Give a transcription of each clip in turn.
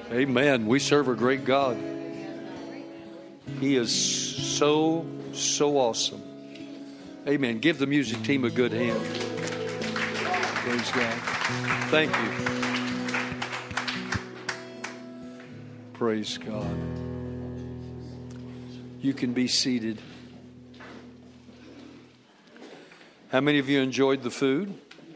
Amen. We serve a great God. He is so awesome. Amen. Give the music team a good hand. Praise God. Thank you. Praise God. You can be seated. How many of you enjoyed the food?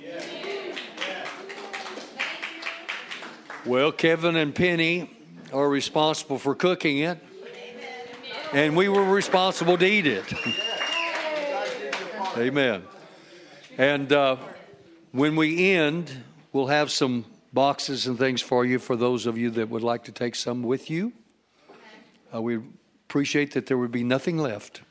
Well, Kevin and Penny are responsible for cooking it, and we were responsible to eat it. Amen. And when we end, we'll have some boxes and things for you, for those of you that would like to take some with you. We appreciate that there would be nothing left.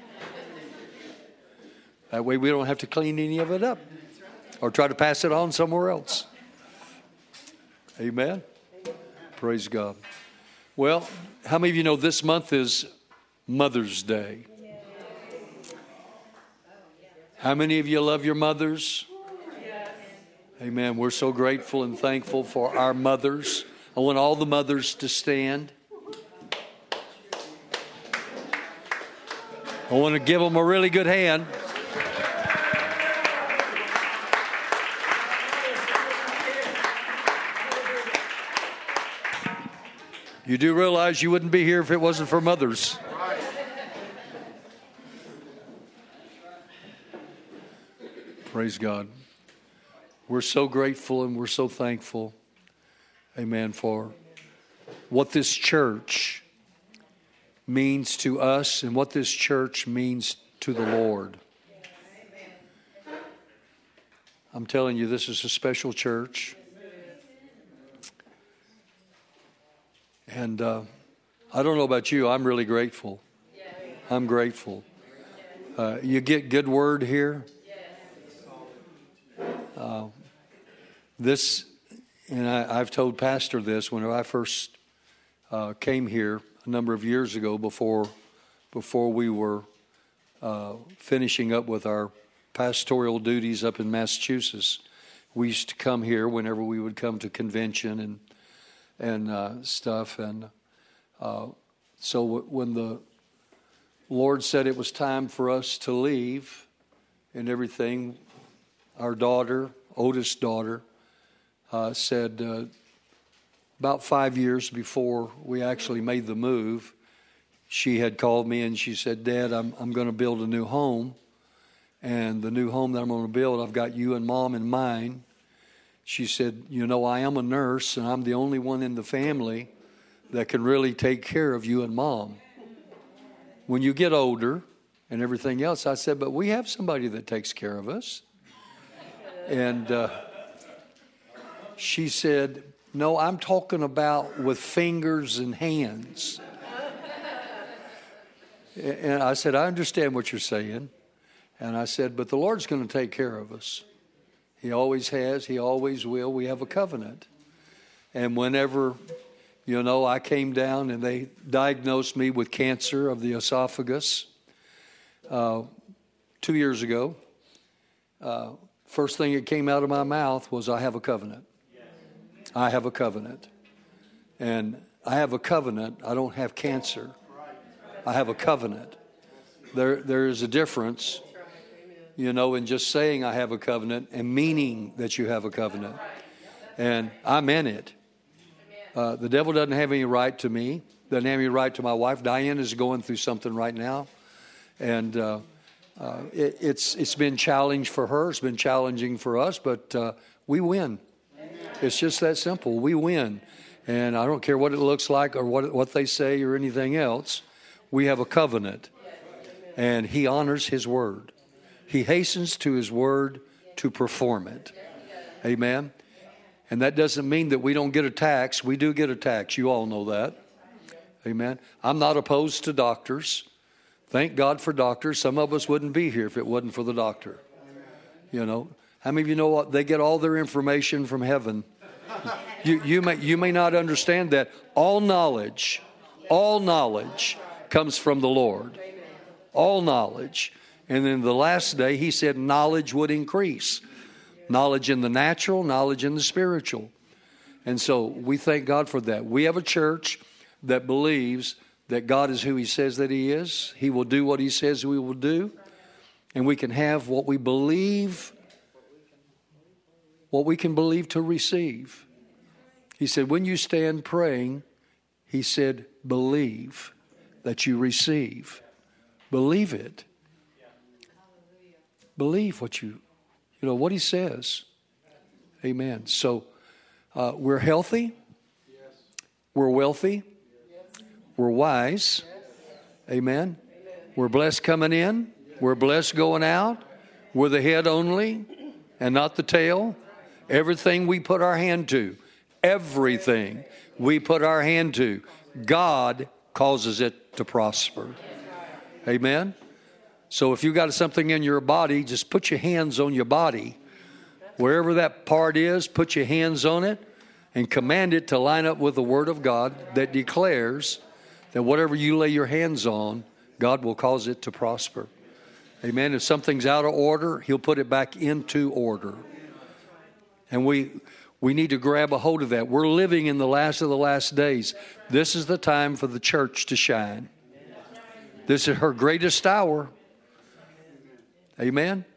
That way we don't have to clean any of it up or try to pass it on somewhere else. Amen. Praise God. Well, how many of you know this month is Mother's Day? How many of you love your mothers? Amen. We're so grateful and thankful for our mothers. I want all the mothers to stand. I want to give them a really good hand. You do realize you wouldn't be here if it wasn't for mothers. Praise God. We're so grateful and we're so thankful, amen, for what this church means to us and what this church means to the Lord. I'm telling you, this is a special church. And I don't know about you, I'm really grateful. I'm grateful. You get good word here. I've told Pastor this when I first came here a number of years ago before we were finishing up with our pastoral duties up in Massachusetts. We used to come here whenever we would come to convention and stuff. And so when the Lord said it was time for us to leave and everything, our daughter, oldest daughter, said about 5 years before we actually made the move, she had called me and she said, "Dad, I'm going to build a new home. And the new home that I'm going to build, I've got you and Mom in mind." She said, "You know, I am a nurse and I'm the only one in the family that can really take care of you and Mom when you get older and everything else." I said, "But we have somebody that takes care of us." And she said, "No, I'm talking about with fingers and hands." And I said, "I understand what you're saying." And I said, "But the Lord's going to take care of us. He always has. He always will. We have a covenant." And whenever, I came down and they diagnosed me with cancer of the esophagus 2 years ago, first thing that came out of my mouth was, "I have a covenant. I have a covenant." And I have a covenant. I don't have cancer. I have a covenant. There is a difference, in just saying I have a covenant and meaning that you have a covenant. And I'm in it. The devil doesn't have any right to me. Doesn't have any right to my wife. Diane is going through something right now. And it's been challenging for her. It's been challenging for us, but we win. It's just that simple. We win. And I don't care what it looks like or what they say or anything else. We have a covenant. And he honors his word. He hastens to his word to perform it. Amen. And that doesn't mean that we don't get attacks. We do get attacks. You all know that. Amen. I'm not opposed to doctors. Thank God for doctors. Some of us wouldn't be here if it wasn't for the doctor. How many of you know what? They get all their information from heaven. You may not understand that. All knowledge comes from the Lord. All knowledge. And in the last day, he said knowledge would increase. Knowledge in the natural, knowledge in the spiritual. And so we thank God for that. We have a church that believes that God is who he says that he is. He will do what he says we will do. And we can have what we believe, what we can believe to receive. He said, when you stand praying, he said, believe that you receive. Believe it. Believe what what he says. Amen. So we're healthy. We're wealthy. We're wise. Amen. We're blessed coming in. We're blessed going out. We're the head only and not the tail. Everything we put our hand to, everything we put our hand to, God causes it to prosper. Amen. So if you got something in your body, just put your hands on your body. Wherever that part is, put your hands on it and command it to line up with the Word of God that declares that whatever you lay your hands on, God will cause it to prosper. Amen. If something's out of order, he'll put it back into order. And we need to grab a hold of that. We're living in the last of the last days. This is the time for the church to shine. This is her greatest hour. Amen.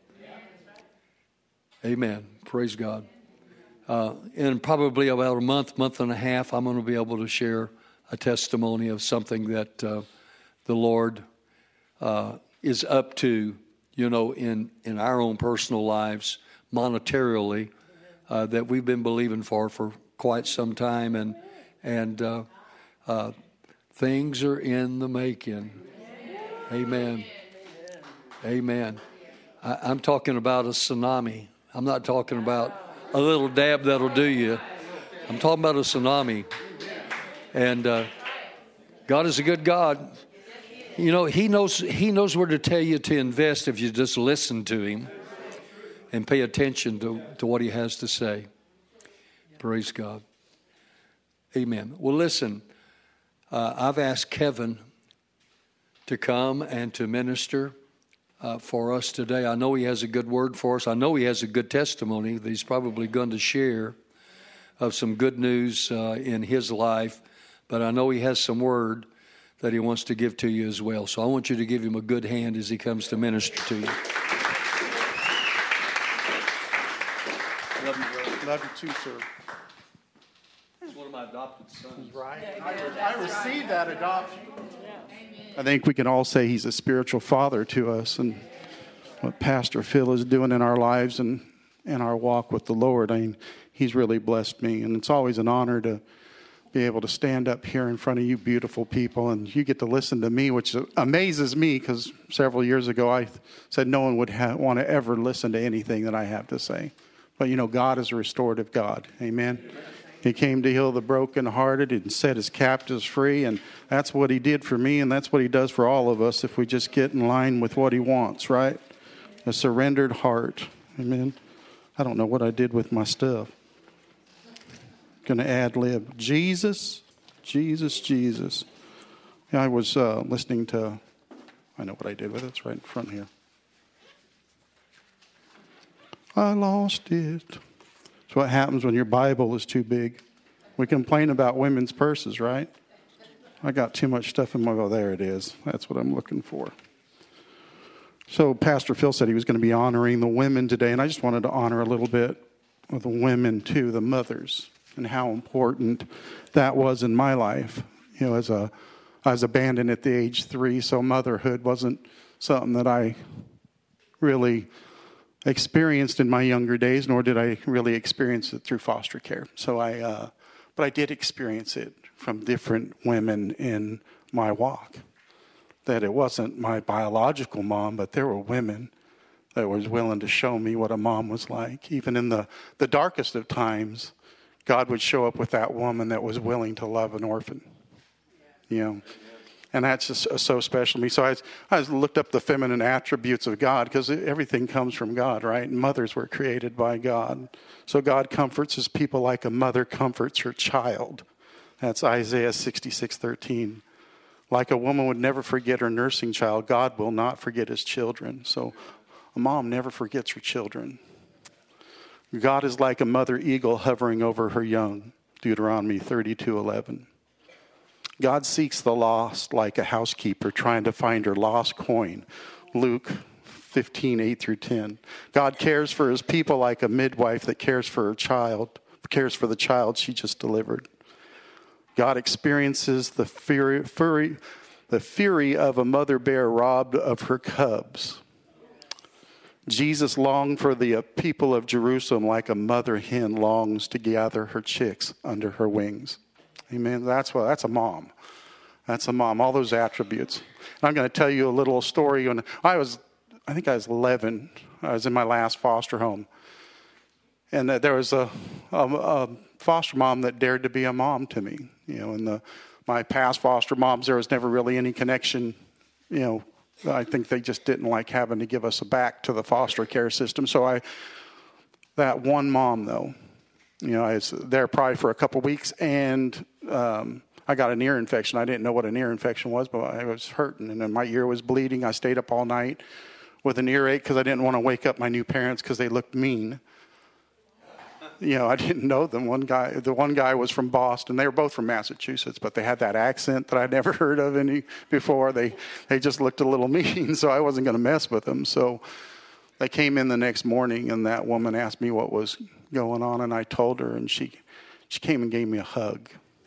Amen. Praise God. In probably about a month and a half, I'm going to be able to share a testimony of something that the Lord is up to, in our own personal lives, monetarily, that we've been believing for quite some time, and things are in the making. Amen. Amen. I'm talking about a tsunami. I'm not talking about a little dab that'll do you. I'm talking about a tsunami. And God is a good God. He knows where to tell you to invest if you just listen to him and pay attention to what he has to say. Praise God. Amen. Well, listen, I've asked Kevin to come and to minister for us today. I know he has a good word for us. I know he has a good testimony that he's probably going to share of some good news in his life. But I know he has some word that he wants to give to you as well. So I want you to give him a good hand as he comes to minister to you. Love you, brother. Love you too, sir. He's one of my adopted sons. Right. I received that adoption. I think we can all say he's a spiritual father to us, and what Pastor Phil is doing in our lives and in our walk with the Lord, he's really blessed me. And it's always an honor to be able to stand up here in front of you beautiful people, and you get to listen to me, which amazes me, because several years ago I said no one would want to ever listen to anything that I have to say. But God is a restorative God. Amen. He came to heal the brokenhearted and set his captives free, and that's what he did for me, and that's what he does for all of us if we just get in line with what he wants, right? A surrendered heart. Amen. I don't know what I did with my stuff. Going to ad-lib. Jesus, Jesus, Jesus. I was listening to, I know what I did with it. It's right in front here. I lost it. That's what happens when your Bible is too big. We complain about women's purses, right? I got too much stuff in my, oh, there it is. That's what I'm looking for. So Pastor Phil said he was going to be honoring the women today, and I just wanted to honor a little bit of the women too, the mothers, and how important that was in my life. I was abandoned at the age 3, so motherhood wasn't something that I really experienced in my younger days, nor did I really experience it through foster care. So but I did experience it from different women in my walk. That it wasn't my biological mom, but there were women that was willing to show me what a mom was like. Even in the darkest of times, God would show up with that woman that was willing to love an orphan. And that's just so special to me. So I looked up the feminine attributes of God, because everything comes from God, right? And mothers were created by God. So God comforts his people like a mother comforts her child. That's Isaiah 66:13. Like a woman would never forget her nursing child, God will not forget his children. So a mom never forgets her children. God is like a mother eagle hovering over her young. Deuteronomy 32:11. God seeks the lost like a housekeeper trying to find her lost coin. Luke 15:8-10. God cares for his people like a midwife that cares for her child, cares for the child she just delivered. God experiences the fury of a mother bear robbed of her cubs. Jesus longed for the people of Jerusalem like a mother hen longs to gather her chicks under her wings. Amen. That's a mom. That's a mom. All those attributes. And I'm going to tell you a little story. When I think I was 11. I was in my last foster home, and there was a foster mom that dared to be a mom to me. And my past foster moms, there was never really any connection. I think they just didn't like having to give us back to the foster care system. So that one mom though, I was there probably for a couple weeks, and I got an ear infection. I didn't know what an ear infection was, but I was hurting, and then my ear was bleeding. I stayed up all night with an earache because I didn't want to wake up my new parents because they looked mean. I didn't know them. The one guy was from Boston. They were both from Massachusetts, but they had that accent that I'd never heard of any before. They just looked a little mean, so I wasn't going to mess with them. So they came in the next morning, and that woman asked me what was going on, and I told her, and she came and gave me a hug.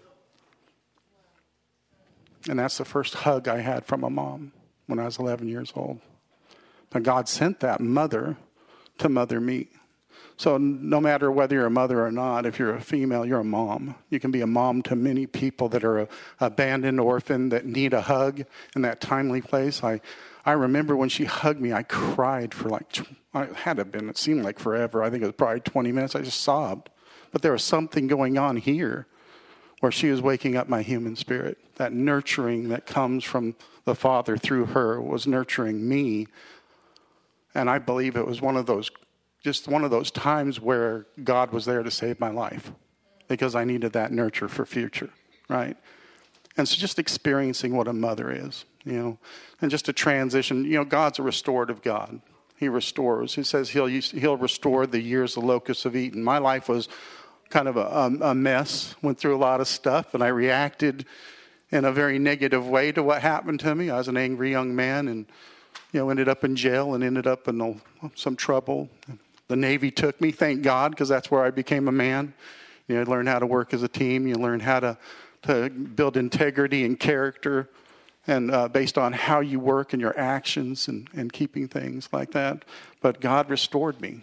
And that's the first hug I had from a mom when I was 11 years old. But God sent that mother to mother me. So no matter whether you're a mother or not, if you're a female, you're a mom. You can be a mom to many people that are abandoned, orphaned, that need a hug in that timely place. I remember when she hugged me, I cried for it seemed like forever. I think it was probably 20 minutes. I just sobbed. But there was something going on here where she was waking up my human spirit. That nurturing that comes from the Father through her was nurturing me. And I believe it was one of those times where God was there to save my life because I needed that nurture for future, right? And so just experiencing what a mother is, and just to transition, God's a restorative God. He restores. He says he'll restore the years the locusts have eaten. My life was kind of a mess, went through a lot of stuff, and I reacted in a very negative way to what happened to me. I was an angry young man and, ended up in jail and ended up in some trouble. The Navy took me, thank God, because that's where I became a man. I learned how to work as a team. You learn how to build integrity and character, and based on how you work and your actions and keeping things like that. But God restored me.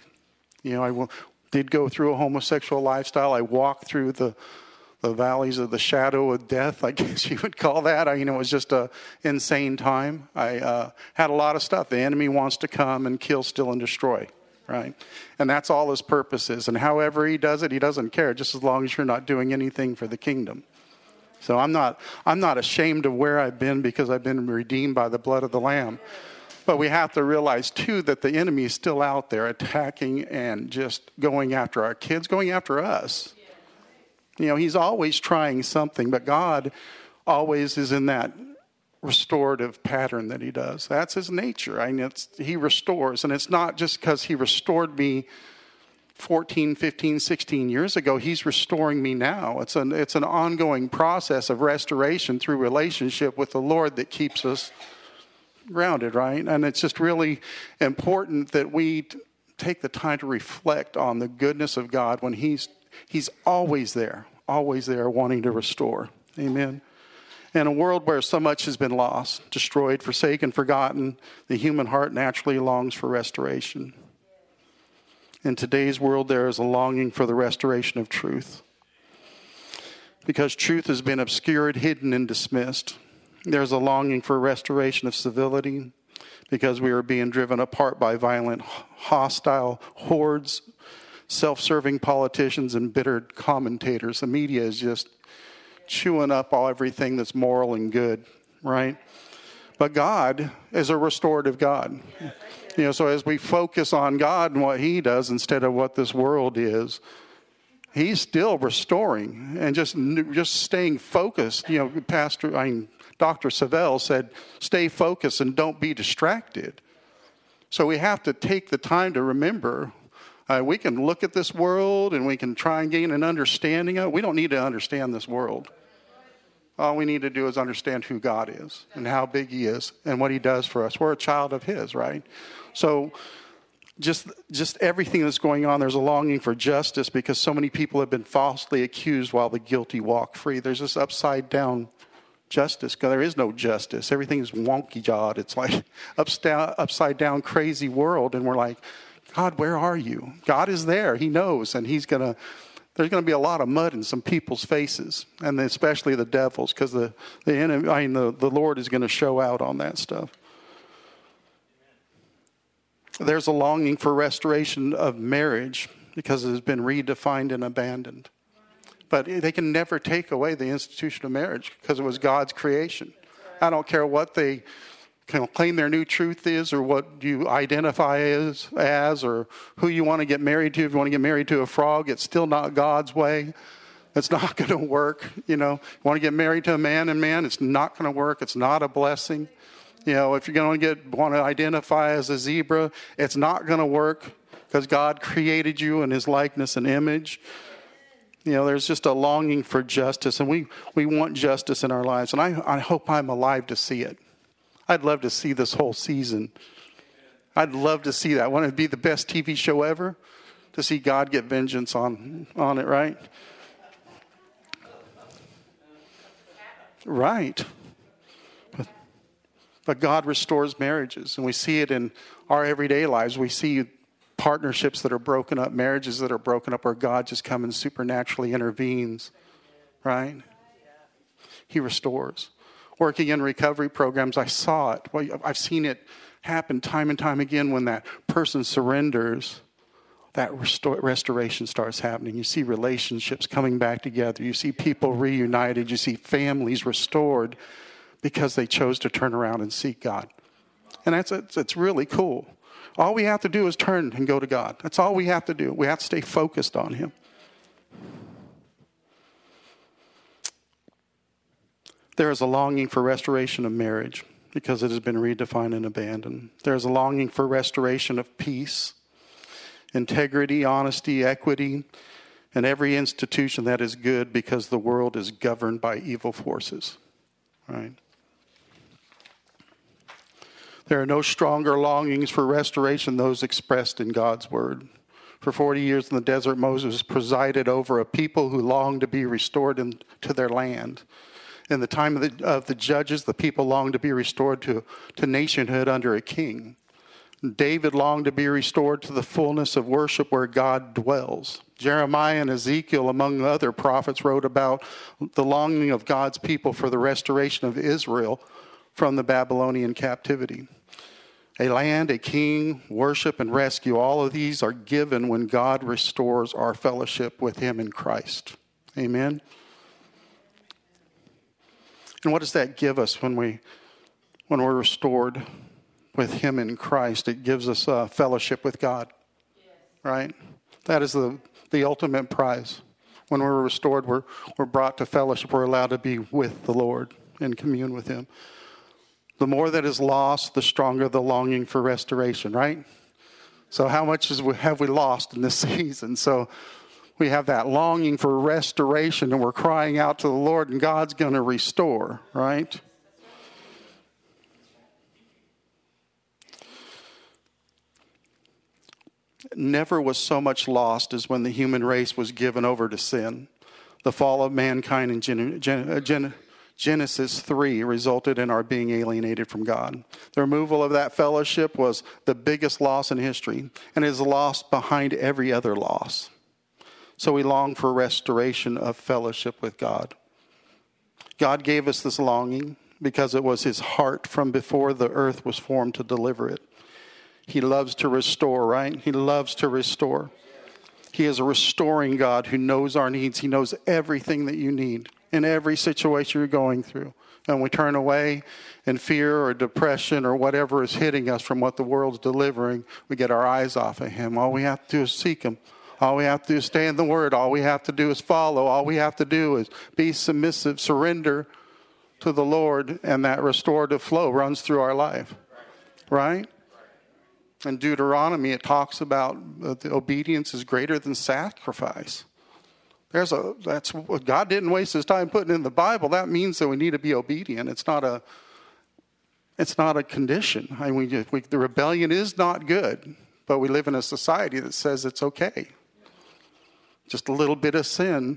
I did go through a homosexual lifestyle. I walked through the valleys of the shadow of death, I guess you would call that. It was just an insane time. I had a lot of stuff. The enemy wants to come and kill, steal, and destroy. Right? And that's all his purpose is. And however he does it, he doesn't care, just as long as you're not doing anything for the kingdom. So I'm not ashamed of where I've been because I've been redeemed by the blood of the Lamb. But we have to realize, too, that the enemy is still out there attacking and just going after our kids, going after us. He's always trying something, but God always is in that restorative pattern that he does. That's his nature. He restores. And it's not just because he restored me 14, 15, 16 years ago. He's restoring me now. It's an ongoing process of restoration through relationship with the Lord that keeps us grounded, right? And it's just really important that we take the time to reflect on the goodness of God when he's always there wanting to restore. Amen. In a world where so much has been lost, destroyed, forsaken, forgotten, the human heart naturally longs for restoration. In today's world, there is a longing for the restoration of truth. Because truth has been obscured, hidden, and dismissed. There's a longing for restoration of civility because we are being driven apart by violent, hostile hordes, self-serving politicians, and bitter commentators. The media is just chewing up everything that's moral and good, right? But God is a restorative God. So as we focus on God and what he does instead of what this world is, he's still restoring and just staying focused. Dr. Savelle said, stay focused and don't be distracted. So we have to take the time to remember We can look at this world and we can try and gain an understanding of it. We don't need to understand this world. All we need to do is understand who God is and how big he is and what he does for us. We're a child of his, right? So just everything that's going on, there's a longing for justice because so many people have been falsely accused while the guilty walk free. There's this upside down justice because there is no justice. Everything is wonky jawed. It's like upside down crazy world. And we're like, God, where are you? God is there. He knows. And there's going to be a lot of mud in some people's faces, and especially the devil's, because the Lord is going to show out on that stuff. There's a longing for restoration of marriage because it has been redefined and abandoned. But they can never take away the institution of marriage because it was God's creation. I don't care what they claim their new truth is or what you identify as or who you want to get married to. If you want to get married to a frog, it's still not God's way. It's not going to work. You want to get married to a man and man, it's not going to work. It's not a blessing. If you're going to want to identify as a zebra, it's not going to work because God created you in his likeness and image. There's just a longing for justice, and we want justice in our lives. And I hope I'm alive to see it. I'd love to see this whole season. I'd love to see that. Wouldn't it be the best TV show ever? To see God get vengeance on it, right? Right. But God restores marriages, and we see it in our everyday lives. We see partnerships that are broken up, marriages that are broken up, where God just comes and supernaturally intervenes, right? He restores. Working in recovery programs, I saw it. Well, I've seen it happen time and time again when that person surrenders. That restoration starts happening. You see relationships coming back together. You see people reunited. You see families restored because they chose to turn around and seek God. And it's really cool. All we have to do is turn and go to God. That's all we have to do. We have to stay focused on him. There is a longing for restoration of marriage because it has been redefined and abandoned. There is a longing for restoration of peace, integrity, honesty, equity, and every institution that is good because the world is governed by evil forces. Right? There are no stronger longings for restoration than those expressed in God's word. For 40 years in the desert, Moses presided over a people who longed to be restored to their land. In the time of the judges, the people longed to be restored to nationhood under a king. David longed to be restored to the fullness of worship where God dwells. Jeremiah and Ezekiel, among other prophets, wrote about the longing of God's people for the restoration of Israel from the Babylonian captivity. A land, a king, worship, and rescue, all of these are given when God restores our fellowship with him in Christ. Amen? And what does that give us when we're restored with him in Christ? It gives us a fellowship with God, right? That is the ultimate prize. When we're restored, we're brought to fellowship. We're allowed to be with the Lord and commune with him. The more that is lost, the stronger the longing for restoration, right? So how much have we lost in this season? So we have that longing for restoration, and we're crying out to the Lord, and God's going to restore, right? Never was so much lost as when the human race was given over to sin. The fall of mankind in Genesis 3 resulted in our being alienated from God. The removal of that fellowship was the biggest loss in history, and is a loss behind every other loss. So we long for restoration of fellowship with God. God gave us this longing because it was his heart from before the earth was formed to deliver it. He loves to restore, right? He loves to restore. He is a restoring God who knows our needs. He knows everything that you need in every situation you're going through. And we turn away in fear or depression or whatever is hitting us from what the world's delivering. We get our eyes off of him. All we have to do is seek him. All we have to do is stay in the word. All we have to do is follow. All we have to do is be submissive, surrender to the Lord, and that restorative flow runs through our life. Right? In Deuteronomy, it talks about the obedience is greater than sacrifice. That's what God didn't waste his time putting in the Bible. That means that we need to be obedient. It's not a condition. I mean, the rebellion is not good, but we live in a society that says it's okay. Just a little bit of sin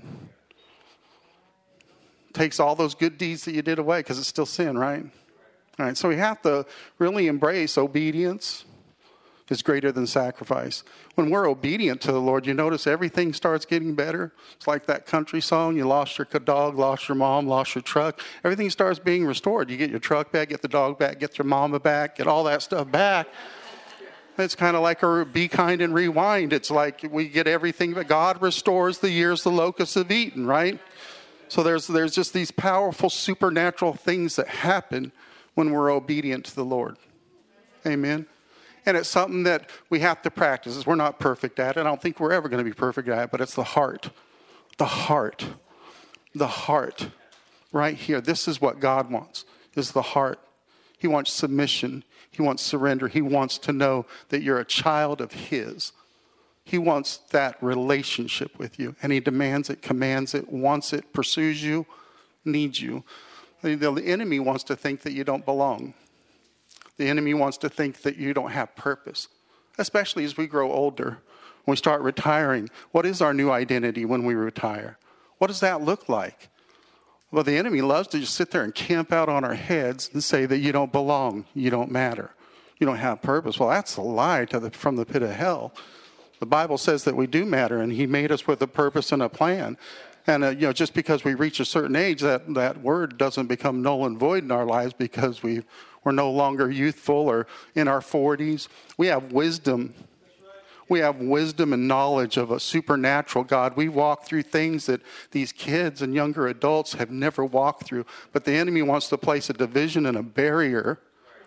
takes all those good deeds that you did away because it's still sin, right? All right, so we have to really embrace obedience is greater than sacrifice. When we're obedient to the Lord, you notice everything starts getting better. It's like that country song, you lost your dog, lost your mom, lost your truck. Everything starts being restored. You get your truck back, get the dog back, get your mama back, get all that stuff back. It's kind of like a be kind and rewind. It's like we get everything, but God restores the years the locusts have eaten, right? So there's just these powerful supernatural things that happen when we're obedient to the Lord. Amen. And it's something that we have to practice. We're not perfect at it. I don't think we're ever going to be perfect at it, but it's the heart. The heart. The heart. Right here. This is what God wants, is the heart. He wants submission. He wants surrender. He wants to know that you're a child of his. He wants that relationship with you. And he demands it, commands it, wants it, pursues you, needs you. The enemy wants to think that you don't belong. The enemy wants to think that you don't have purpose, especially as we grow older. When we start retiring, what is our new identity when we retire? What does that look like? Well, the enemy loves to just sit there and camp out on our heads and say that you don't belong, you don't matter, you don't have purpose. Well, that's a lie from the pit of hell. The Bible says that we do matter, and he made us with a purpose and a plan. And, just because we reach a certain age, that word doesn't become null and void in our lives because we're no longer youthful or in our 40s. We have wisdom. We have wisdom and knowledge of a supernatural God. We walk through things that these kids and younger adults have never walked through. But the enemy wants to place a division and a barrier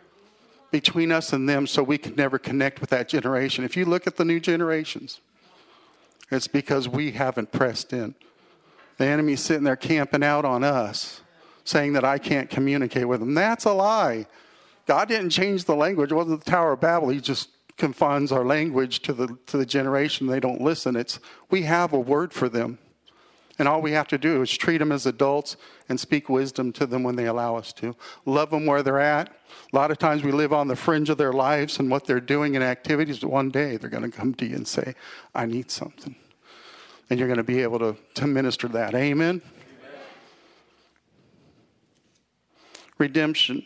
between us and them so we can never connect with that generation. If you look at the new generations, it's because we haven't pressed in. The enemy's sitting there camping out on us, saying that I can't communicate with them. That's a lie. God didn't change the language. It wasn't the Tower of Babel. He just confines our language to the generation. They don't listen. We have a word for them. And all we have to do is treat them as adults and speak wisdom to them when they allow us to. Love them where they're at. A lot of times we live on the fringe of their lives and what they're doing in activities. But one day they're going to come to you and say, I need something. And you're going to be able to minister that. Amen? Amen. Redemption.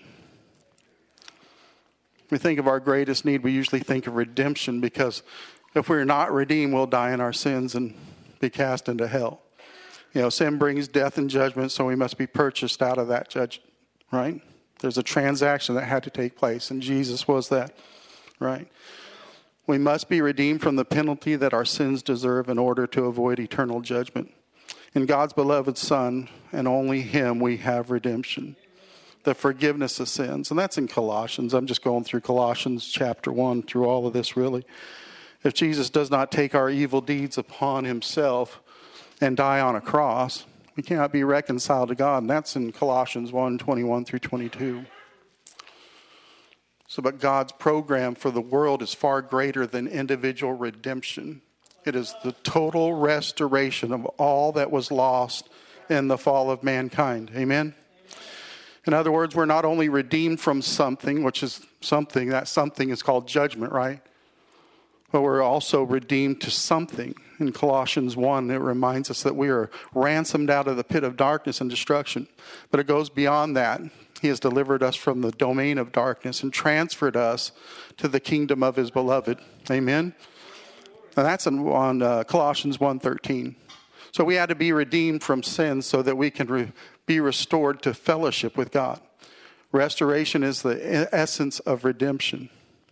We think of our greatest need. We usually think of redemption because if we're not redeemed, we'll die in our sins and be cast into hell. Sin brings death and judgment, so we must be purchased out of that judgment, right? There's a transaction that had to take place, and Jesus was that, right? We must be redeemed from the penalty that our sins deserve in order to avoid eternal judgment. In God's beloved Son, and only him, we have redemption, the forgiveness of sins. And that's in Colossians. I'm just going through Colossians chapter 1 through all of this, really. If Jesus does not take our evil deeds upon himself and die on a cross, we cannot be reconciled to God. And that's in Colossians 1, 21 through 22. But God's program for the world is far greater than individual redemption. It is the total restoration of all that was lost in the fall of mankind. Amen? In other words, we're not only redeemed from something, which is something, that something is called judgment, right? But we're also redeemed to something. In Colossians 1, it reminds us that we are ransomed out of the pit of darkness and destruction. But it goes beyond that. He has delivered us from the domain of darkness and transferred us to the kingdom of his beloved. Amen? And that's on Colossians 1:13. So we had to be redeemed from sin so that we can be restored to fellowship with God. Restoration is the essence of redemption.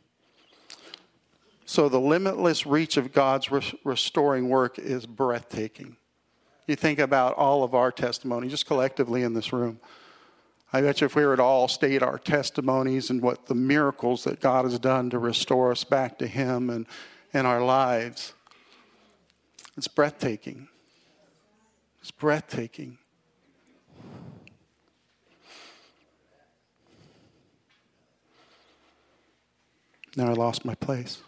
So the limitless reach of God's restoring work is breathtaking. You think about all of our testimony, just collectively in this room. I bet you if we were to all state our testimonies and what the miracles that God has done to restore us back to him and our lives, it's breathtaking. It's breathtaking. Now I lost my place.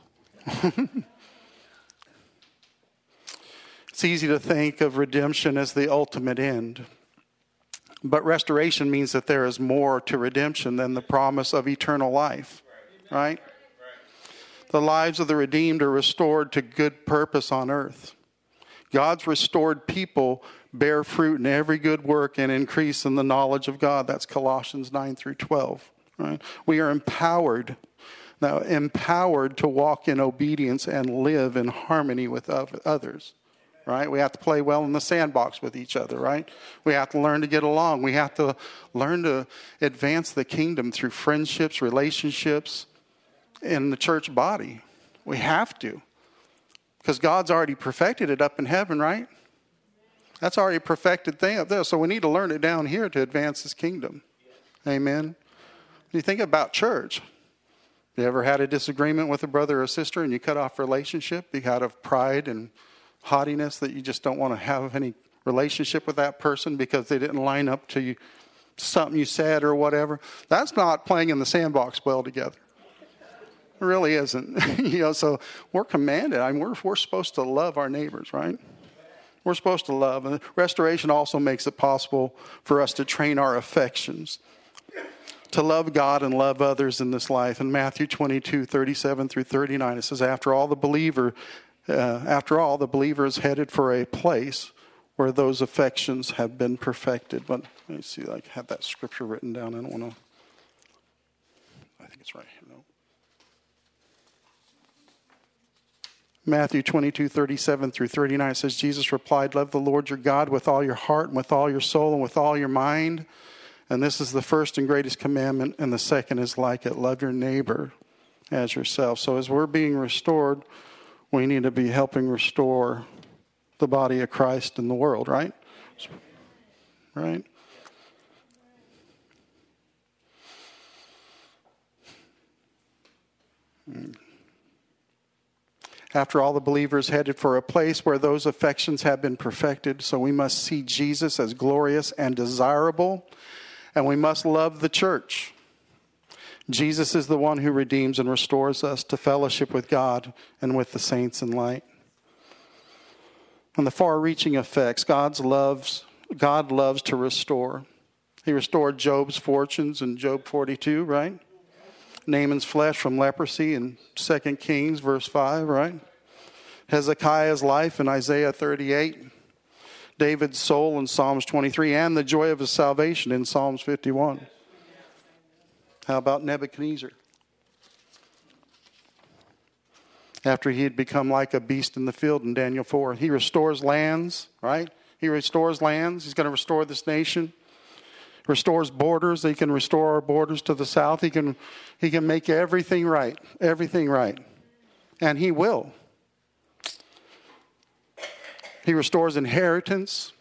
It's easy to think of redemption as the ultimate end. But restoration means that there is more to redemption than the promise of eternal life, right? The lives of the redeemed are restored to good purpose on earth. God's restored people bear fruit in every good work and increase in the knowledge of God. That's Colossians 9 through 12. Right? We are empowered to walk in obedience and live in harmony with others. Right? We have to play well in the sandbox with each other, right? We have to learn to get along. We have to learn to advance the kingdom through friendships, relationships in the church body. We have to. Because God's already perfected it up in heaven, right? That's already a perfected thing up there. So we need to learn it down here to advance his kingdom. Amen. When you think about church, you ever had a disagreement with a brother or sister and you cut off relationship because of pride and haughtiness that you just don't want to have any relationship with that person because they didn't line up to you, something you said or whatever? That's not playing in the sandbox well together. It really isn't. So we're commanded. We're supposed to love our neighbors, right? We're supposed to love. And restoration also makes it possible for us to train our affections to love God and love others in this life. In Matthew 22, 37 through 39, it says, After all, the believer is headed for a place where those affections have been perfected. But let me see, I have that scripture written down. I think it's right here. No. Matthew 22, 37 through 39 says, Jesus replied, Love the Lord your God with all your heart and with all your soul and with all your mind. And this is the first and greatest commandment, and the second is like it. Love your neighbor as yourself. So as we're being restored, we need to be helping restore the body of Christ in the world, right? Right? After all, the believer is headed for a place where those affections have been perfected. So we must see Jesus as glorious and desirable, and we must love the church. Jesus is the one who redeems and restores us to fellowship with God and with the saints in light. And the far-reaching effects, God loves to restore. He restored Job's fortunes in Job 42, right? Naaman's flesh from leprosy in 2 Kings verse 5, right? Hezekiah's life in Isaiah 38. David's soul in Psalms 23, and the joy of his salvation in Psalms 51. How about Nebuchadnezzar? After he had become like a beast in the field in Daniel 4. He restores lands, right? He restores lands. He's going to restore this nation. Restores borders. He can restore our borders to the south. He can make everything right. Everything right. And he will. He restores inheritance.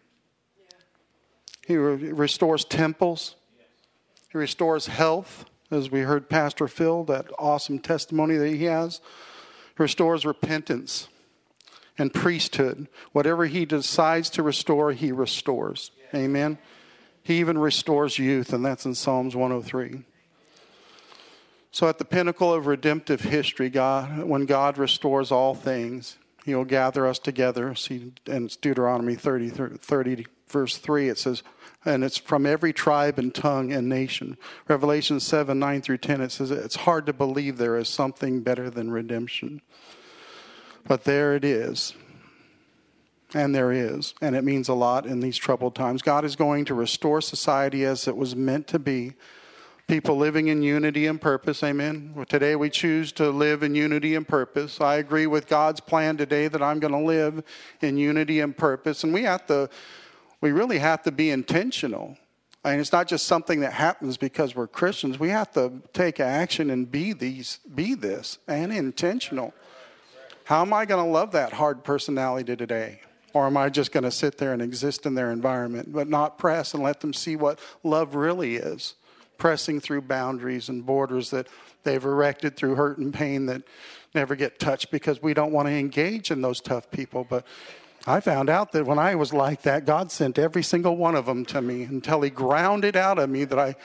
He restores temples. He restores health, as we heard Pastor Phil, that awesome testimony that he has. He restores repentance and priesthood. Whatever he decides to restore, he restores. Amen. He even restores youth, and that's in Psalms 103. So at the pinnacle of redemptive history, when God restores all things, he will gather us together. See, and it's Deuteronomy 30 verse 3, it says, and it's from every tribe and tongue and nation. Revelation 7, 9 through 10, it says, it's hard to believe there is something better than redemption. But there it is. And there is. And it means a lot in these troubled times. God is going to restore society as it was meant to be. People living in unity and purpose. Amen. Well, today we choose to live in unity and purpose. I agree with God's plan today that I'm going to live in unity and purpose. And we really have to be intentional. I mean, it's not just something that happens because we're Christians. We have to take action and be this, and intentional. How am I going to love that hard personality today? Or am I just going to sit there and exist in their environment, but not press and let them see what love really is? Pressing through boundaries and borders that they've erected through hurt and pain that never get touched because we don't want to engage in those tough people. But I found out that when I was like that, God sent every single one of them to me until he ground it out of me that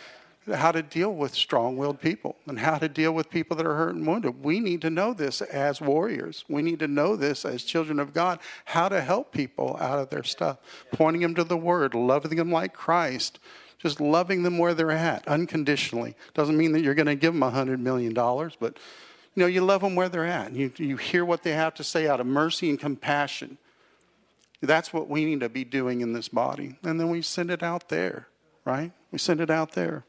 how to deal with strong-willed people and how to deal with people that are hurt and wounded. We need to know this as warriors. We need to know this as children of God, how to help people out of their stuff, pointing them to the Word, loving them like Christ, just loving them where they're at unconditionally. Doesn't mean that you're going to give them $100 million, but you love them where they're at. You hear what they have to say out of mercy and compassion. That's what we need to be doing in this body. And then we send it out there, right? We send it out there.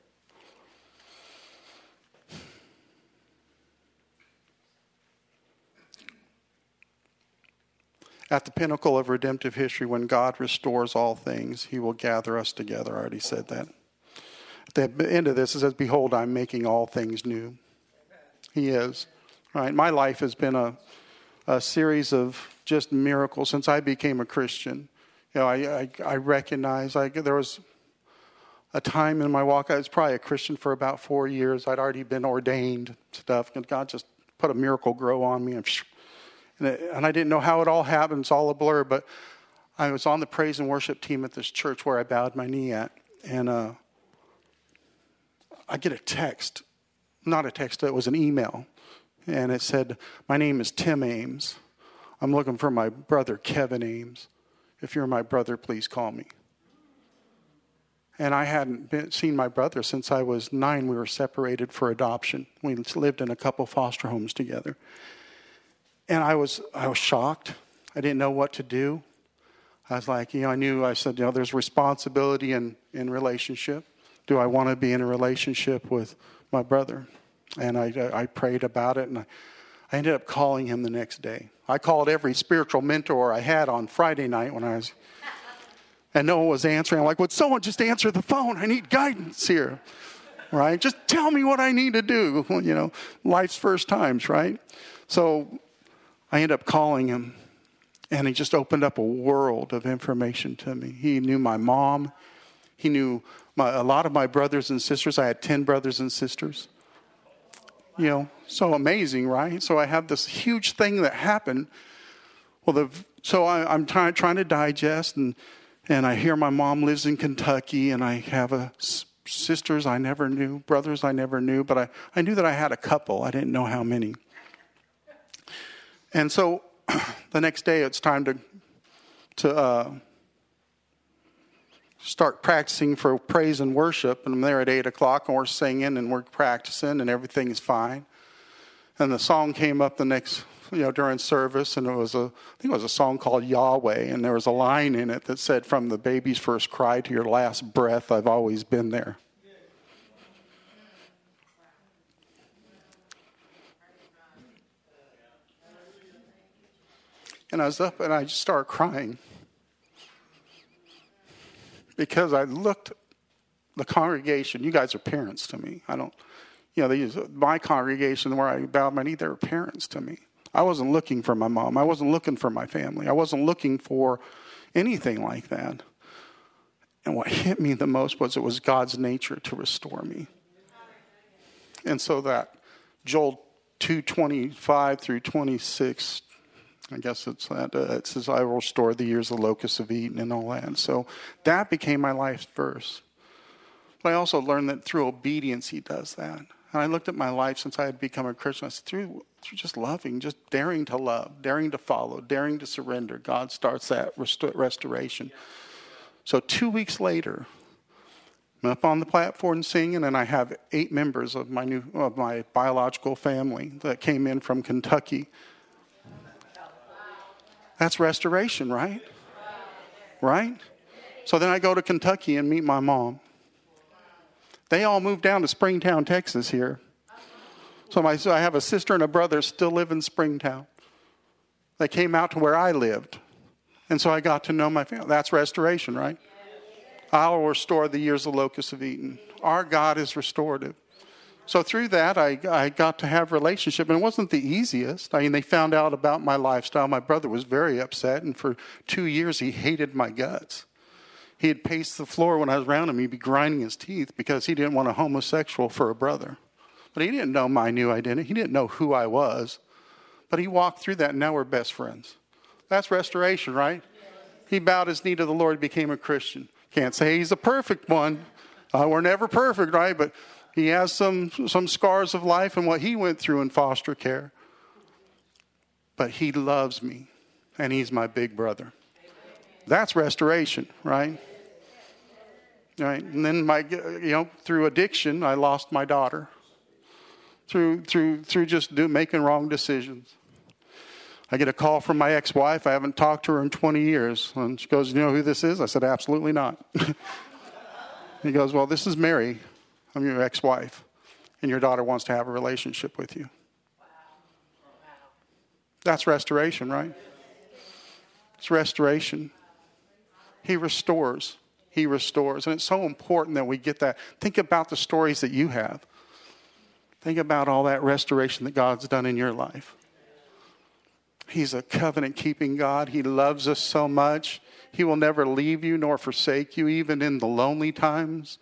At the pinnacle of redemptive history, when God restores all things, he will gather us together. I already said that. At the end of this, it says, behold, I'm making all things new. He is. Right? My life has been a series of just miracles since I became a Christian. I recognize there was a time in my walk, I was probably a Christian for about 4 years. I'd already been ordained stuff, and God just put a miracle grow on me. And I didn't know how it all happened. It's all a blur, but I was on the praise and worship team at this church where I bowed my knee at. And I get a text. Not a text, it was an email. And it said, my name is Tim Ames. I'm looking for my brother, Kevin Ames. If you're my brother, please call me. And I hadn't seen my brother since I was 9. We were separated for adoption. We lived in a couple foster homes together. And I was shocked. I didn't know what to do. I was like, I said, there's responsibility in relationship. Do I want to be in a relationship with my brother? And I prayed about it, and I ended up calling him the next day. I called every spiritual mentor I had on Friday night and no one was answering. I'm like, would someone just answer the phone? I need guidance here, right? Just tell me what I need to do. Life's first times, right? So I ended up calling him, and he just opened up a world of information to me. He knew my mom. He knew a lot of my brothers and sisters. I had 10 brothers and sisters. So amazing, right? So I have this huge thing that happened. So I'm trying to digest, and I hear my mom lives in Kentucky, and I have sisters I never knew, brothers I never knew, but I knew that I had a couple. I didn't know how many. And so the next day it's time to start practicing for praise and worship. And I'm there at 8 o'clock, and we're singing and we're practicing, and everything is fine. And the song came up the next, during service, and I think it was a song called Yahweh. And there was a line in it that said, from the baby's first cry to your last breath, I've always been there. And I was up and I just started crying because I looked the congregation. You guys are parents to me. My congregation where I bowed my knee, they were parents to me. I wasn't looking for my mom. I wasn't looking for my family. I wasn't looking for anything like that. And what hit me the most was it was God's nature to restore me. And so that Joel 2:25 through 26, I guess it's that. It says, I will restore the years the locusts have eaten and all that. And so that became my life's verse. But I also learned that through obedience, he does that. And I looked at my life since I had become a Christian. I said, through just loving, just daring to love, daring to follow, daring to surrender, God starts that restoration. So 2 weeks later, I'm up on the platform singing, and I have 8 members of my biological family that came in from Kentucky. That's restoration, right? Right? So then I go to Kentucky and meet my mom. They all moved down to Springtown, Texas here. So I have a sister and a brother still live in Springtown. They came out to where I lived. And so I got to know my family. That's restoration, right? I will restore the years the locusts have eaten. Our God is restorative. So through that, I got to have a relationship, and it wasn't the easiest. They found out about my lifestyle. My brother was very upset, and for 2 years, he hated my guts. He had paced the floor when I was around him. He'd be grinding his teeth because he didn't want a homosexual for a brother. But he didn't know my new identity. He didn't know who I was. But he walked through that, and now we're best friends. That's restoration, right? He bowed his knee to the Lord, became a Christian. Can't say he's a perfect one. We're never perfect, right? But He has some scars of life and what he went through in foster care. But he loves me, and he's my big brother. That's restoration, right? Right. And then through addiction, I lost my daughter. Through just making wrong decisions. I get a call from my ex-wife. I haven't talked to her in 20 years. And she goes, "You know who this is?" I said, "Absolutely not." He goes, "Well, this is Mary. I'm your ex-wife. And your daughter wants to have a relationship with you." That's restoration, right? It's restoration. He restores. He restores. And it's so important that we get that. Think about the stories that you have. Think about all that restoration that God's done in your life. He's a covenant-keeping God. He loves us so much. He will never leave you nor forsake you, even in the lonely times.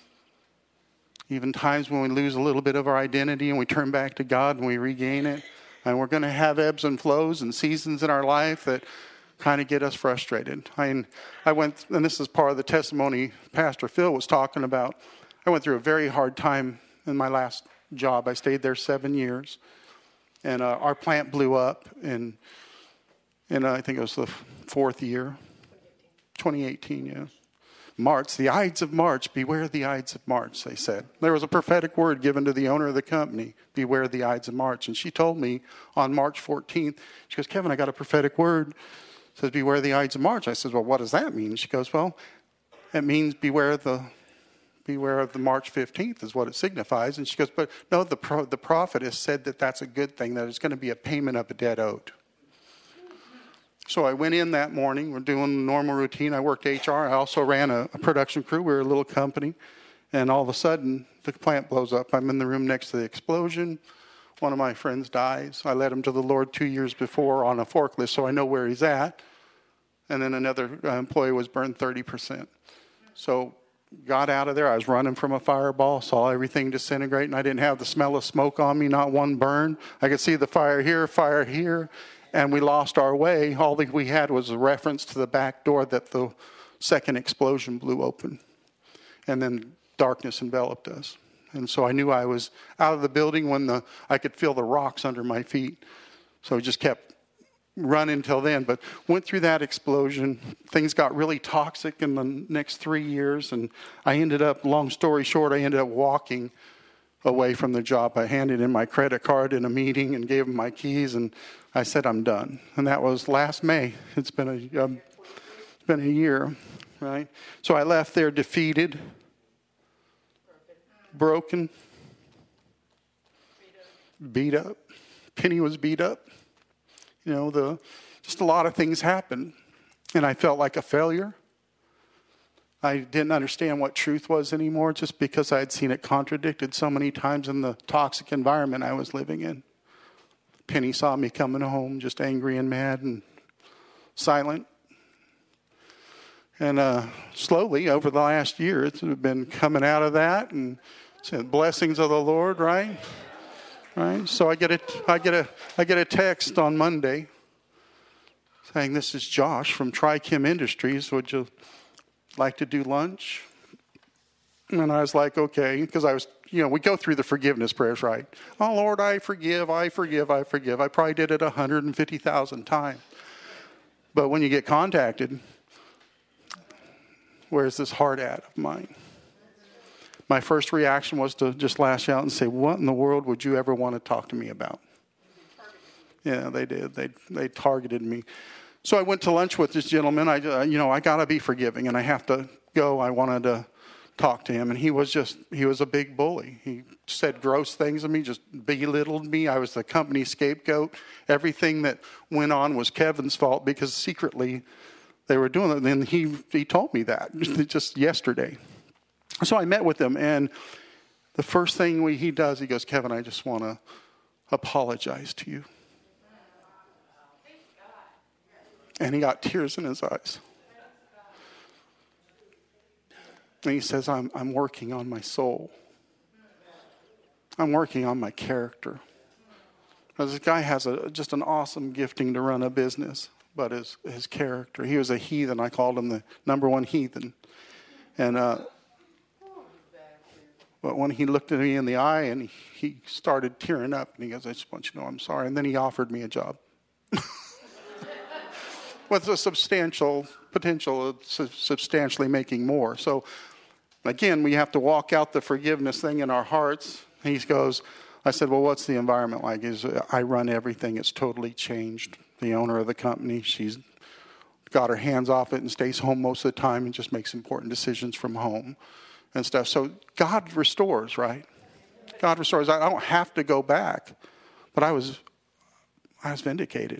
Even times when we lose a little bit of our identity and we turn back to God and we regain it. And we're going to have ebbs and flows and seasons in our life that kind of get us frustrated. I went, and this is part of the testimony Pastor Phil was talking about. I went through a very hard time in my last job. I stayed there 7 years. And our plant blew up in I think it was the fourth year, 2018, yeah. March, the Ides of March, beware the Ides of March, they said. There was a prophetic word given to the owner of the company, beware the Ides of March. And she told me on March 14th, she goes, "Kevin, I got a prophetic word. It says, beware the Ides of March." I said, "Well, what does that mean?" She goes, "Well, it means beware of the March 15th is what it signifies." And she goes, "But no, the prophet has said that that's a good thing, that it's going to be a payment of a debt owed." So I went in that morning. We're doing the normal routine. I worked HR. I also ran a production crew. We were a little company. And all of a sudden, the plant blows up. I'm in the room next to the explosion. One of my friends dies. I led him to the Lord 2 years before on a forklift, so I know where he's at. And then another employee was burned 30%. So got out of there. I was running from a fireball, saw everything disintegrate, and I didn't have the smell of smoke on me, not one burn. I could see the fire here, and we lost our way. All that we had was a reference to the back door that the second explosion blew open. And then darkness enveloped us. And so I knew I was out of the building when I could feel the rocks under my feet. So I just kept running till then, but went through that explosion. Things got really toxic in the next 3 years, and I ended up, long story short, I ended up walking away from the job. I handed in my credit card in a meeting and gave them my keys, and I said, "I'm done." And that was last May. It's been a year, right? So I left there defeated, broken, beat up. Penny was beat up. You know, just a lot of things happened, and I felt like a failure. I didn't understand what truth was anymore just because I had seen it contradicted so many times in the toxic environment I was living in. Penny saw me coming home just angry and mad and silent. And slowly over the last year, it's been coming out of that and said, blessings of the Lord, right? Right. So I get a text on Monday saying, "This is Josh from TriChem Industries. Would you like to do lunch?" And I was like, okay, because I was, we go through the forgiveness prayers, right? Oh, Lord, I forgive, I forgive, I forgive. I probably did it 150,000 times. But when you get contacted, where's this heart at of mine? My first reaction was to just lash out and say, "What in the world would you ever want to talk to me about?" Yeah, they did. They targeted me. So I went to lunch with this gentleman. I got to be forgiving, and I have to go. I wanted to talk to him, and he was a big bully. He said gross things to me, just belittled me. I was the company scapegoat. Everything that went on was Kevin's fault because secretly they were doing it. And he told me that just yesterday. So I met with him, and the first thing he does, he goes, "Kevin, I just want to apologize to you." And he got tears in his eyes. And he says, I'm working on my soul. I'm working on my character. This guy has just an awesome gifting to run a business, but his character. He was a heathen. I called him the number one heathen. And But when he looked at me in the eye and he started tearing up, and he goes, I just want you to know I'm sorry. And then he offered me a job with a substantial potential of substantially making more. So again, we have to walk out the forgiveness thing in our hearts. He goes, I said, well, what's the environment like? I run everything. It's totally changed. The owner of the company, she's got her hands off it and stays home most of the time and just makes important decisions from home and stuff. So God restores, right? God restores. I don't have to go back, but I was vindicated.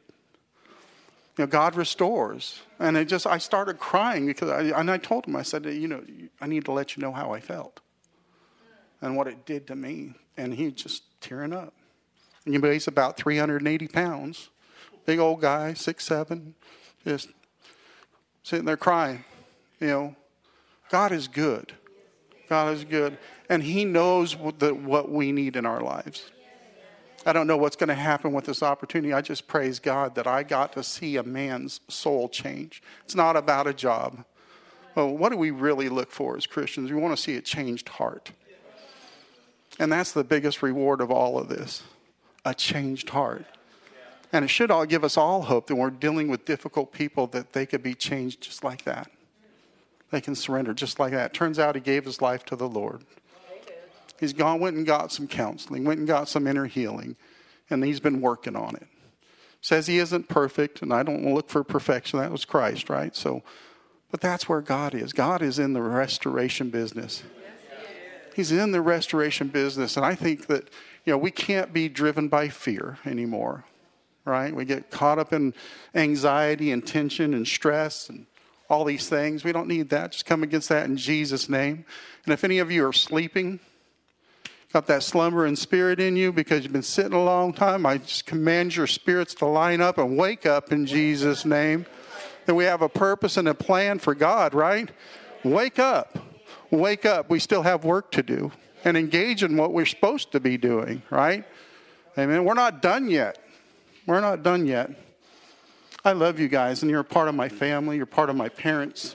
God restores. And I started crying because I told him, I said, I need to let you know how I felt and what it did to me. And he just tearing up. And he's about 380 pounds. Big old guy, 6'7", just sitting there crying. God is good. God is good. And he knows what we need in our lives. I don't know what's going to happen with this opportunity. I just praise God that I got to see a man's soul change. It's not about a job. Well, what do we really look for as Christians? We want to see a changed heart. And that's the biggest reward of all of this, a changed heart. And it should all give us all hope that when we're dealing with difficult people that they could be changed just like that. They can surrender just like that. Turns out he gave his life to the Lord. He's went and got some counseling, went and got some inner healing, and he's been working on it. Says he isn't perfect, and I don't look for perfection. That was Christ, right? But that's where God is. God is in the restoration business. He's in the restoration business, and I think that we can't be driven by fear anymore, right? We get caught up in anxiety and tension and stress and all these things. We don't need that. Just come against that in Jesus' name. And if any of you are sleeping, got that slumbering spirit in you because you've been sitting a long time, I just command your spirits to line up and wake up in Jesus' name. That we have a purpose and a plan for God, right? Wake up. Wake up. We still have work to do. And engage in what we're supposed to be doing, right? Amen. We're not done yet. We're not done yet. I love you guys, and you're a part of my family. You're part of my parents.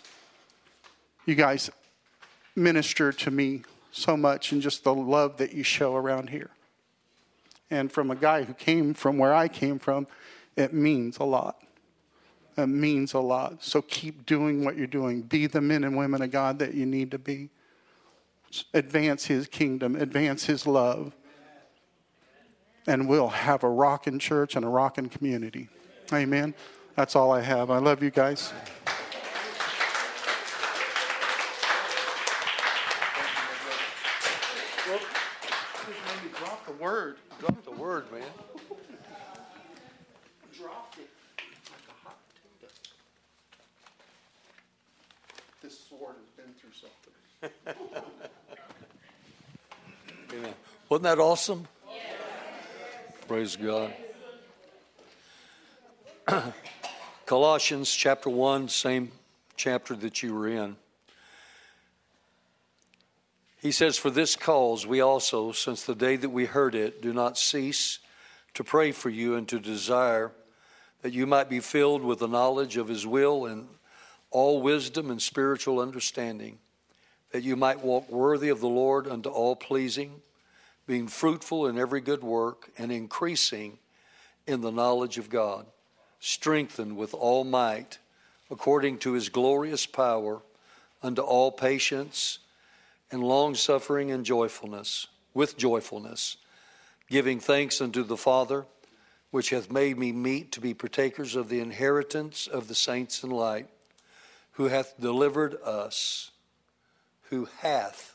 You guys minister to me so much, and just the love that you show around here. And from a guy who came from where I came from, it means a lot. It means a lot. So keep doing what you're doing. Be the men and women of God that you need to be. Advance his kingdom. Advance his love. And we'll have a rocking church and a rocking community. Amen. That's all I have. I love you guys. Drop the word. Drop the word, man. Dropped it like a hot potato. This sword has been through something. Amen. Wasn't that awesome? Yes. Praise God. Colossians chapter 1, same chapter that you were in. He says, for this cause we also, since the day that we heard it, do not cease to pray for you and to desire that you might be filled with the knowledge of his will and all wisdom and spiritual understanding, that you might walk worthy of the Lord unto all pleasing, being fruitful in every good work and increasing in the knowledge of God, strengthened with all might according to his glorious power unto all patience and long-suffering and joyfulness, with joyfulness, giving thanks unto the Father, which hath made me meet to be partakers of the inheritance of the saints in light, who hath delivered us, who hath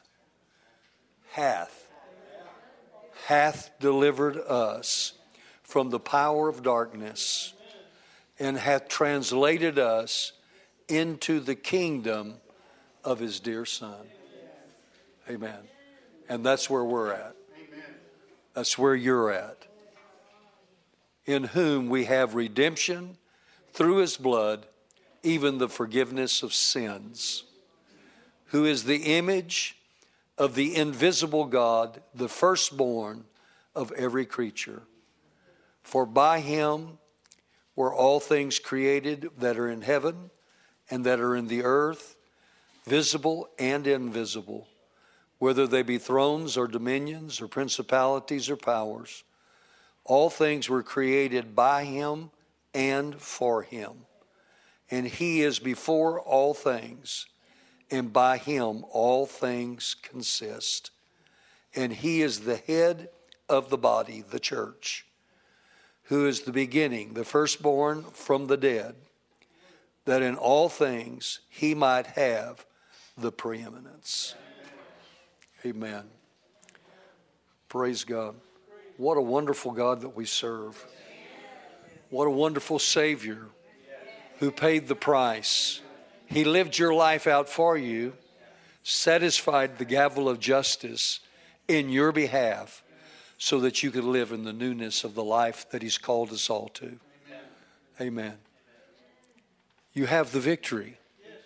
delivered us from the power of darkness, and hath translated us into the kingdom of his dear Son. Amen. And that's where we're at. That's where you're at. In whom we have redemption through his blood, even the forgiveness of sins, who is the image of the invisible God, the firstborn of every creature. For by him were all things created that are in heaven and that are in the earth, visible and invisible, whether they be thrones or dominions or principalities or powers. All things were created by him and for him. And he is before all things, and by him all things consist. And he is the head of the body, the church, who is the beginning, the firstborn from the dead, that in all things he might have the preeminence. Amen. Praise God. What a wonderful God that we serve. What a wonderful Savior who paid the price. He lived your life out for you, satisfied the gavel of justice in your behalf so that you could live in the newness of the life that he's called us all to. Amen. You have the victory.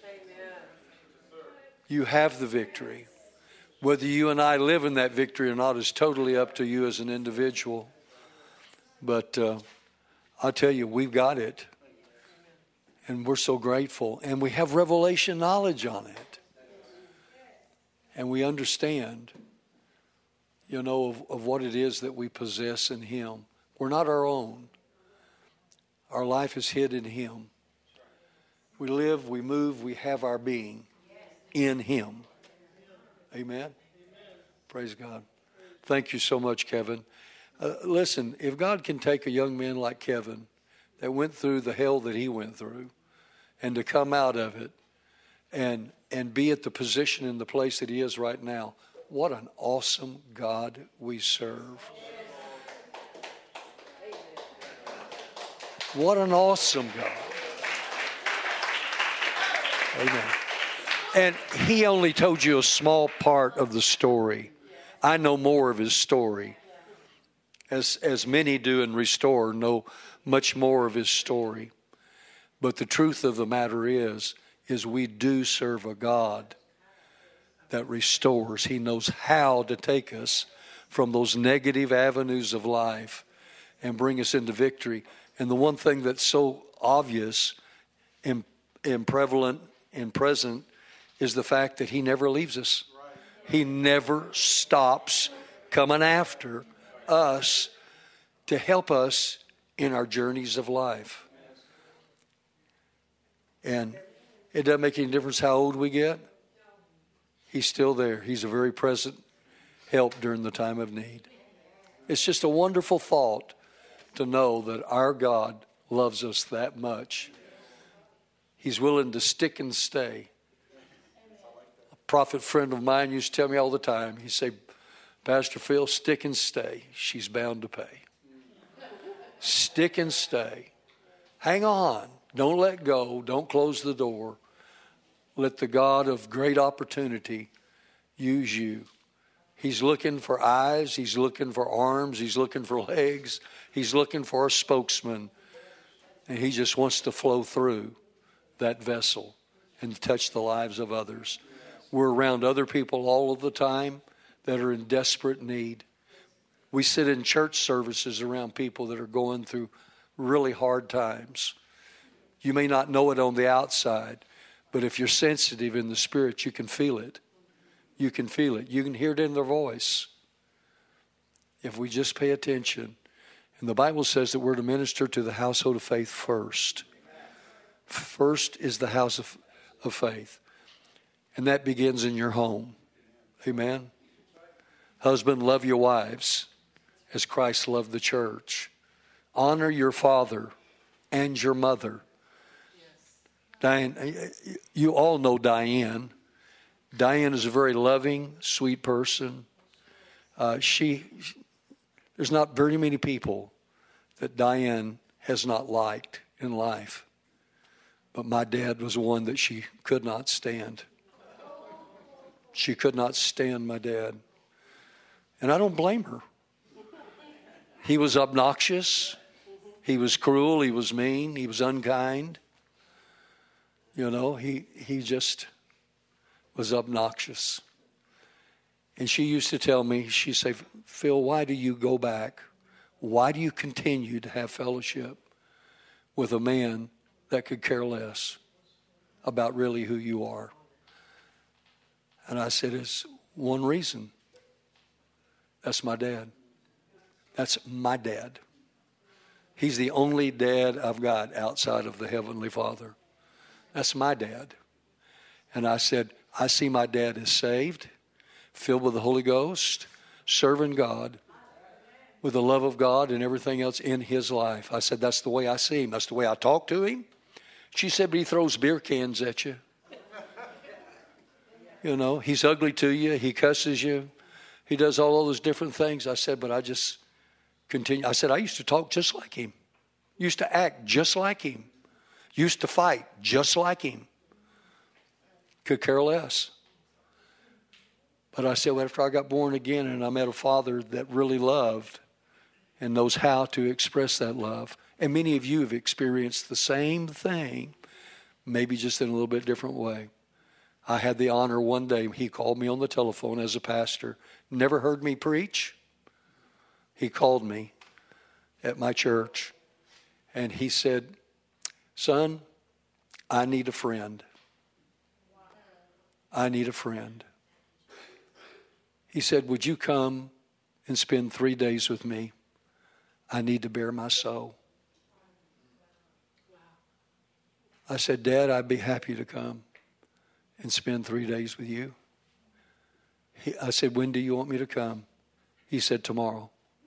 You have the victory. Whether you and I live in that victory or not is totally up to you as an individual. But I tell you, we've got it. And we're so grateful. And we have revelation knowledge on it. And we understand, of what it is that we possess in him. We're not our own. Our life is hid in him. We live, we move, we have our being in him. Amen. Praise God. Thank you so much, Kevin. Listen, if God can take a young man like Kevin that went through the hell that he went through and to come out of it and be at the position and the place that he is right now, what an awesome God we serve. What an awesome God. Amen. And he only told you a small part of the story. I know more of his story. As many do in Restore know much more of his story. But the truth of the matter is we do serve a God that restores. He knows how to take us from those negative avenues of life and bring us into victory. And the one thing that's so obvious and prevalent and present is the fact that he never leaves us. He never stops coming after us to help us in our journeys of life. And it doesn't make any difference how old we get. He's still there. He's a very present help during the time of need. It's just a wonderful thought to know that our God loves us that much. He's willing to stick and stay. A prophet friend of mine used to tell me all the time, he'd say, Pastor Phil, stick and stay. She's bound to pay. Stick and stay. Hang on. Don't let go. Don't close the door. Let the God of great opportunity use you. He's looking for eyes. He's looking for arms. He's looking for legs. He's looking for a spokesman. And he just wants to flow through that vessel and touch the lives of others. We're around other people all of the time that are in desperate need. We sit in church services around people that are going through really hard times. You may not know it on the outside, but if you're sensitive in the spirit, you can feel it. You can feel it. You can hear it in their voice. If we just pay attention. And the Bible says that we're to minister to the household of faith first. First is the house of faith. And that begins in your home. Amen. Husband, love your wives as Christ loved the church. Honor your father and your mother. Diane, you all know Diane. Diane is a very loving, sweet person. There's not very many people that Diane has not liked in life. But my dad was one that she could not stand. She could not stand my dad. And I don't blame her. He was obnoxious. He was cruel. He was mean. He was unkind. He just was obnoxious. And she used to tell me, she'd say, Phil, why do you go back? Why do you continue to have fellowship with a man that could care less about really who you are? And I said, One reason. That's my dad. That's my dad. He's the only dad I've got outside of the Heavenly Father. That's my dad. And I said, I see my dad is saved, filled with the Holy Ghost, serving God, with the love of God and everything else in his life. I said, that's the way I see him. That's the way I talk to him. She said, but he throws beer cans at you. You know, he's ugly to you. He cusses you. He does all those different things. I said, but I just continue. I said, I used to talk just like him. Used to act just like him. Used to fight just like him. Could care less. But I said, well, after I got born again and I met a father that really loved and knows how to express that love. And many of you have experienced the same thing, maybe just in a little bit different way. I had the honor one day, he called me on the telephone as a pastor. Never heard me preach. He called me at my church and he said, son, I need a friend. I need a friend. He said, would you come and spend 3 days with me? I need to bare my soul. I said, Dad, I'd be happy to come and spend 3 days with you. I said, when do you want me to come? He said, tomorrow.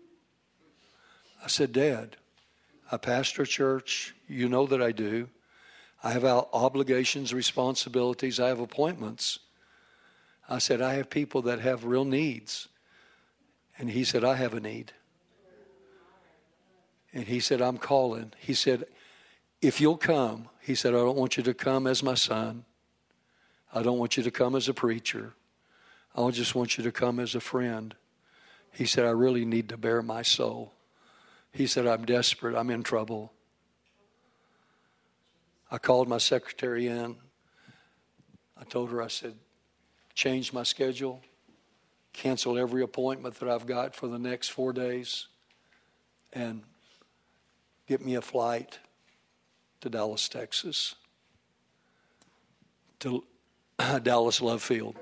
I said, Dad, I pastor a church. You know that I do. I have obligations, responsibilities. I have appointments. I said, I have people that have real needs. And he said, I have a need. And he said, I'm calling. He said, if you'll come, he said, I don't want you to come as my son. I don't want you to come as a preacher. I just want you to come as a friend. He said, I really need to bare my soul. He said, I'm desperate. I'm in trouble. I called my secretary in. I told her, I said, change my schedule, cancel every appointment that I've got for the next 4 days, and get me a flight to Dallas, Texas, to Dallas Love Field.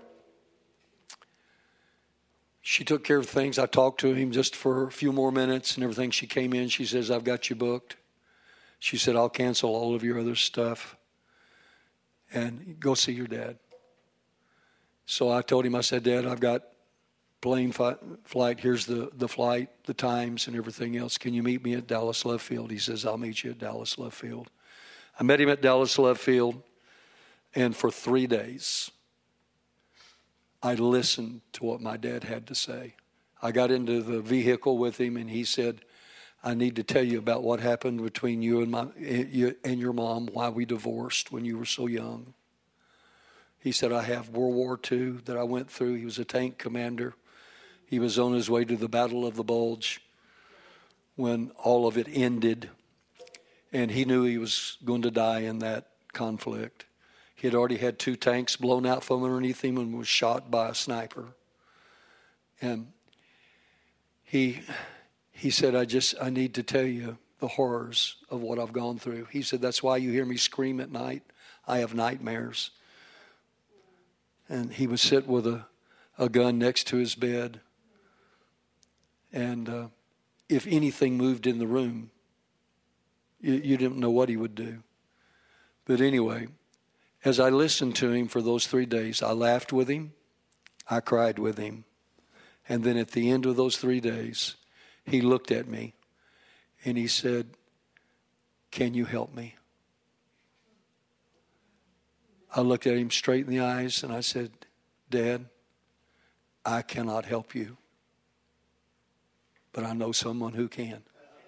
She took care of things. I talked to him just for a few more minutes and everything. She came in. She says, I've got you booked. She said, I'll cancel all of your other stuff and go see your dad. So I told him, I said, Dad, I've got plane flight. Here's the flight, the times, and everything else. Can you meet me at Dallas Love Field? He says, I'll meet you at Dallas Love Field. I met him at Dallas Love Field, and for 3 days, I listened to what my dad had to say. I got into the vehicle with him, and he said, I need to tell you about what happened between you and your mom, why we divorced when you were so young. He said, I have World War II that I went through. He was a tank commander. He was on his way to the Battle of the Bulge when all of it ended. And he knew he was going to die in that conflict. He had already had 2 tanks blown out from underneath him and was shot by a sniper. And he said, I need to tell you the horrors of what I've gone through. He said, that's why you hear me scream at night. I have nightmares. And he would sit with a gun next to his bed. And if anything moved in the room, you didn't know what he would do. But anyway, as I listened to him for those 3 days, I laughed with him. I cried with him. And then at the end of those 3 days, he looked at me and he said, can you help me? I looked at him straight in the eyes and I said, Dad, I cannot help you, but I know someone who can.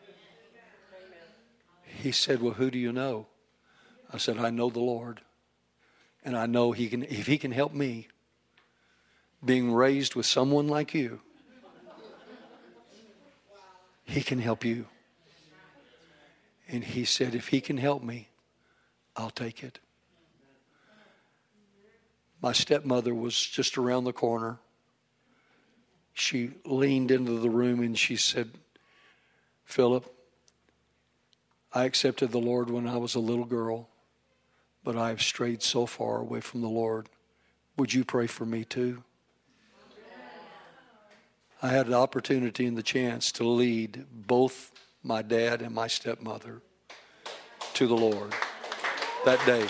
He said, well, who do you know? I said, I know the Lord. And I know he can, if he can help me, being raised with someone like you, he can help you. And he said, if he can help me, I'll take it. My stepmother was just around the corner. She leaned into the room and she said, Philip, I accepted the Lord when I was a little girl, but I have strayed so far away from the Lord. Would you pray for me too? I had the opportunity and the chance to lead both my dad and my stepmother to the Lord that day.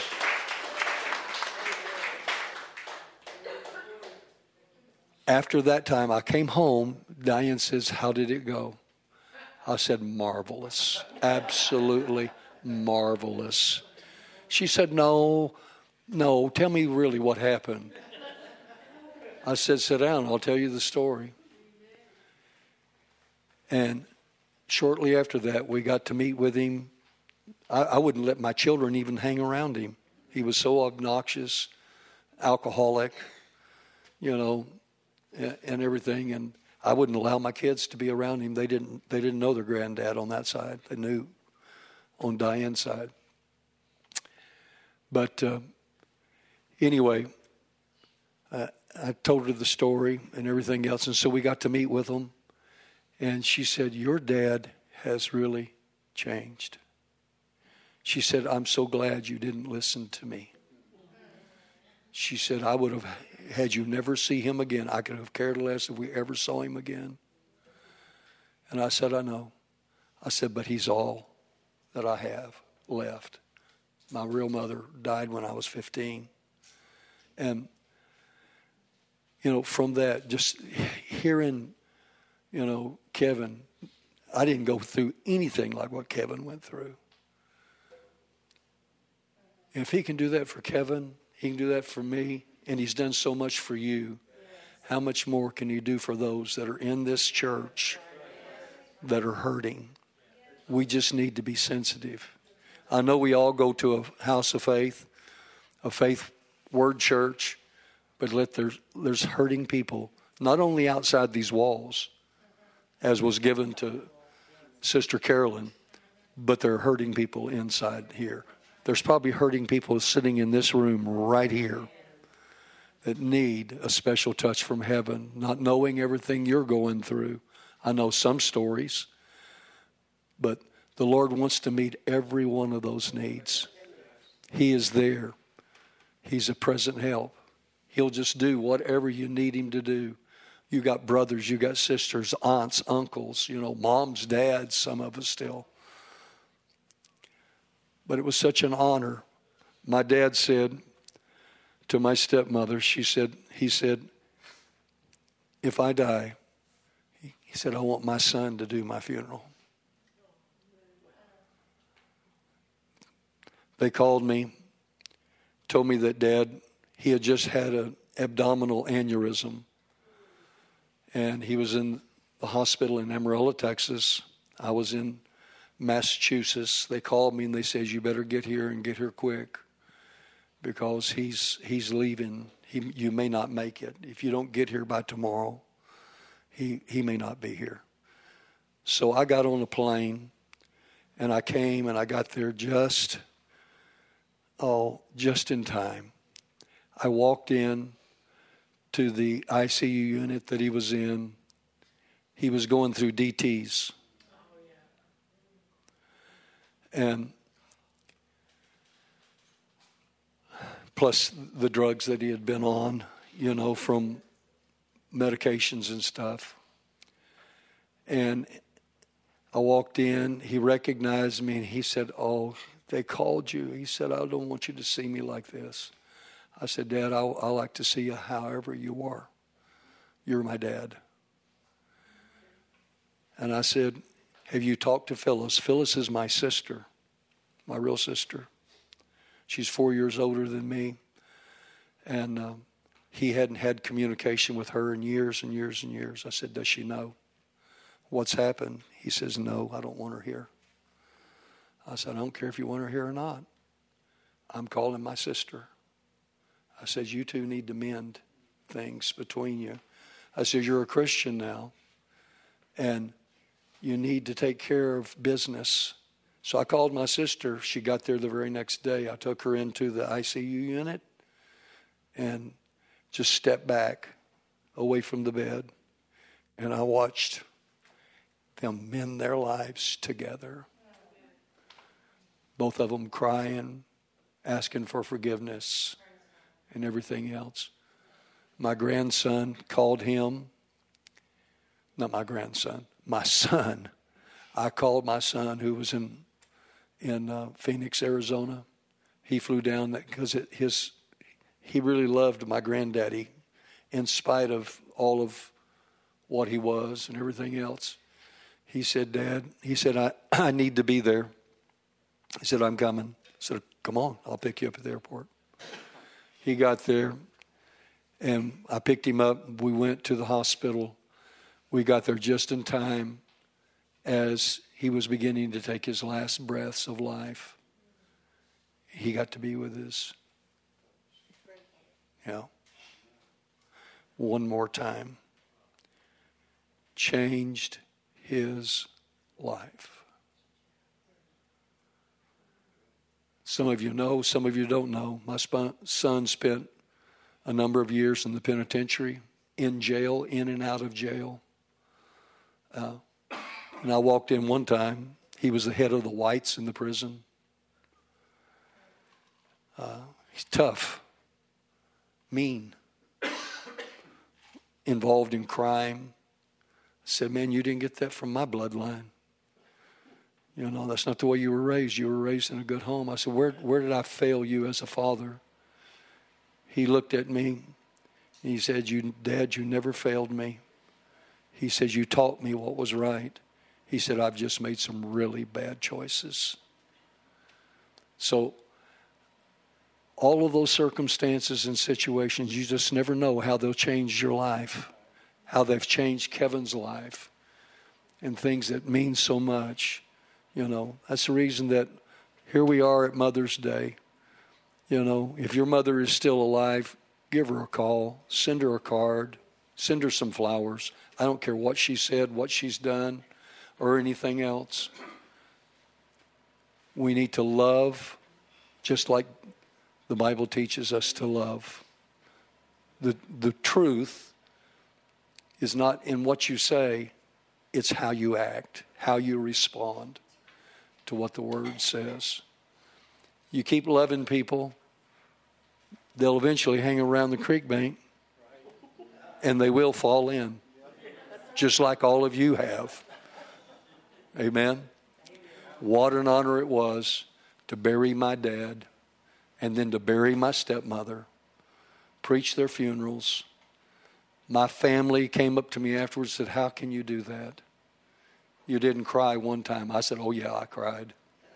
After that time, I came home. Diane says, "How did it go?" I said, "Marvelous. Absolutely marvelous." She said, no, tell me really what happened. I said, "Sit down, I'll tell you the story." And shortly after that, we got to meet with him. I wouldn't let my children even hang around him. He was so obnoxious, alcoholic, and everything. And I wouldn't allow my kids to be around him. They didn't know their granddad on that side. They knew on Diane's side. But anyway, I told her the story and everything else. And so we got to meet with them. And she said, "Your dad has really changed." She said, "I'm so glad you didn't listen to me." She said, "I would have, had you never see him again, I could have cared less if we ever saw him again." And I said, "I know." I said, "But he's all that I have left." My real mother died when I was 15. And, from that, just hearing, Kevin, I didn't go through anything like what Kevin went through. If he can do that for Kevin, he can do that for me, and he's done so much for you. How much more can he do for those that are in this church that are hurting? We just need to be sensitive. I know we all go to a house of faith, a faith word church, but there's hurting people, not only outside these walls, as was given to Sister Carolyn, but there are hurting people inside here. There's probably hurting people sitting in this room right here that need a special touch from heaven, not knowing everything you're going through. I know some stories, but the Lord wants to meet every one of those needs. He is there. He's a present help. He'll just do whatever you need him to do. You got brothers, you got sisters, aunts, uncles, moms, dads, some of us still. But it was such an honor. My dad said to my stepmother, he said, "If I die," he said, "I want my son to do my funeral." They called me, told me that Dad, he had just had an abdominal aneurysm. And he was in the hospital in Amarillo, Texas. I was in Massachusetts. They called me and they said, "You better get here and get here quick, because he's leaving. You may not make it. If you don't get here by tomorrow, he may not be here." So I got on a plane and I came and I got there just in time. I walked in to the ICU unit that he was in. He was going through DTs. And plus the drugs that he had been on, from medications and stuff. And I walked in, he recognized me, and he said, "Oh, they called you." He said, "I don't want you to see me like this." I said, "Dad, I like to see you however you are. You're my dad." And I said, "Have you talked to Phyllis?" Phyllis is my sister, my real sister. She's 4 years older than me. And he hadn't had communication with her in years and years and years. I said, "Does she know what's happened?" He says, "No, I don't want her here." I said, "I don't care if you want her here or not. I'm calling my sister." I said, "You two need to mend things between you." I said, "You're a Christian now, and you need to take care of business." So I called my sister. She got there the very next day. I took her into the ICU unit and just stepped back away from the bed. And I watched them mend their lives together. Both of them crying, asking for forgiveness and everything else. My grandson called him not my grandson, my son. I called my son who was in Phoenix, Arizona. He flew down because he really loved my granddaddy in spite of all of what he was and everything else. He said, Dad, I need to be there. He said, I'm coming. I said, come on, I'll pick you up at the airport. He got there, and I picked him up. We went to the hospital. We got there just in time as he was beginning to take his last breaths of life. He got to be with us. Yeah. One more time. Changed his life. Some of you know, some of you don't know. My son spent a number of years in the penitentiary, in jail, in and out of jail. And I walked in one time. He was the head of the whites in the prison. He's tough, mean, involved in crime. I said, man, you didn't get that from my bloodline. You know, that's not the way you were raised. You were raised in a good home. I said, where did I fail you as a father? He looked at me and he said, Dad, you never failed me. He said, you taught me what was right. He said, I've just made some really bad choices. So all of those circumstances and situations, you just never know how they'll change your life, how they've changed Kevin's life, and things that mean so much. You know, that's the reason that here we are at Mother's Day. You know, if your mother is still alive, give her a call, send her a card, send her some flowers. I don't care what she said, what she's done, or anything else. We need to love just like the Bible teaches us to love. The truth is not in what you say, it's how you act, how you respond to what the Word says. You keep loving people, they'll eventually hang around the creek bank, and they will fall in, just like all of you have. Amen? What an honor it was to bury my dad and then to bury my stepmother, preach their funerals. My family came up to me afterwards and said, how can you do that? You didn't cry one time. I said, oh yeah, I cried.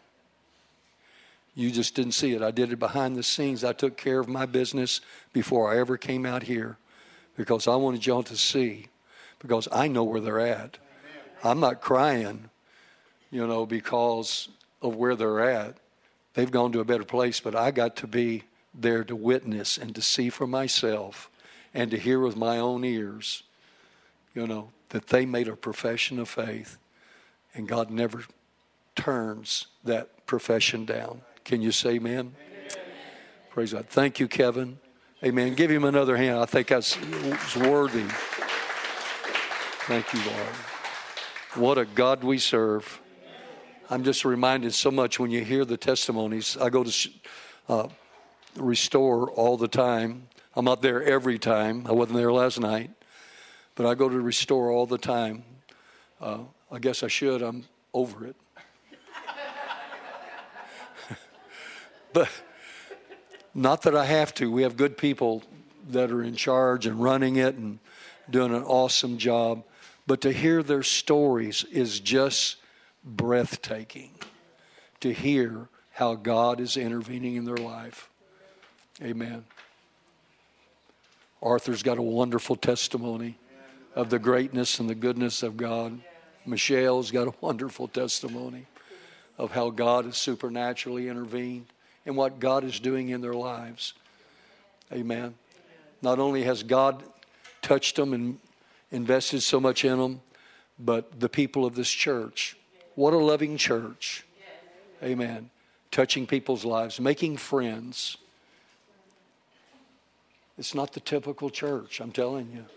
You just didn't see it. I did it behind the scenes. I took care of my business before I ever came out here because I wanted y'all to see, because I know where they're at. I'm not crying, you know, because of where they're at. They've gone to a better place, but I got to be there to witness and to see for myself and to hear with my own ears, you know, that they made a profession of faith, and God never turns that profession down. Can you say amen? Amen. Praise God. Thank you, Kevin. Amen. Give him another hand. I think that's worthy. Thank you, Lord. What a God we serve. I'm just reminded so much when you hear the testimonies. I go to Restore all the time. I'm not there every time. I wasn't there last night. But I go to Restore all the time. I guess I should. I'm over it. But not that I have to. We have good people that are in charge and running it and doing an awesome job. But to hear their stories is just breathtaking. To hear how God is intervening in their life. Amen. Arthur's got a wonderful testimony of the greatness and the goodness of God. Michelle's got a wonderful testimony of how God has supernaturally intervened and what God is doing in their lives. Amen. Not only has God touched them and invested so much in them, but the people of this church. What a loving church. Amen. Touching people's lives, making friends. It's not the typical church, I'm telling you.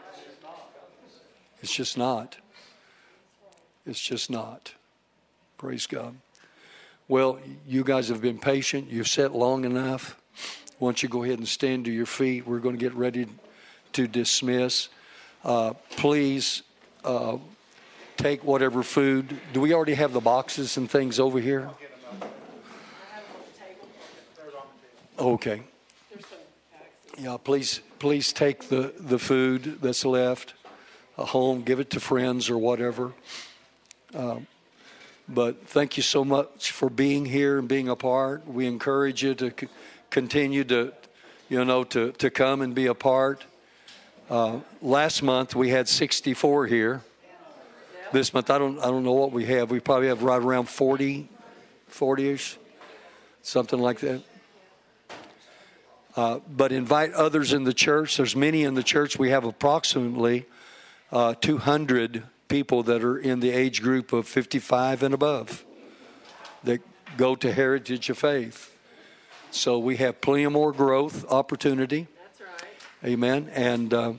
It's just not. It's just not. Praise God. Well, you guys have been patient. You've sat long enough. Why don't you go ahead and stand to your feet? We're going to get ready to dismiss. Please take whatever food. Do we already have the boxes and things over here? Okay. Yeah, please take the food that's left home, give it to friends or whatever. But thank you so much for being here and being a part. We encourage you to continue to come and be a part. Last month we had 64 here. This month I don't know what we have. We probably have right around 40-ish, something like that. But invite others in the church. There's many in the church. We have approximately 200 people that are in the age group of 55 and above that go to Heritage of Faith. So we have plenty of more growth opportunity. That's right. Amen. And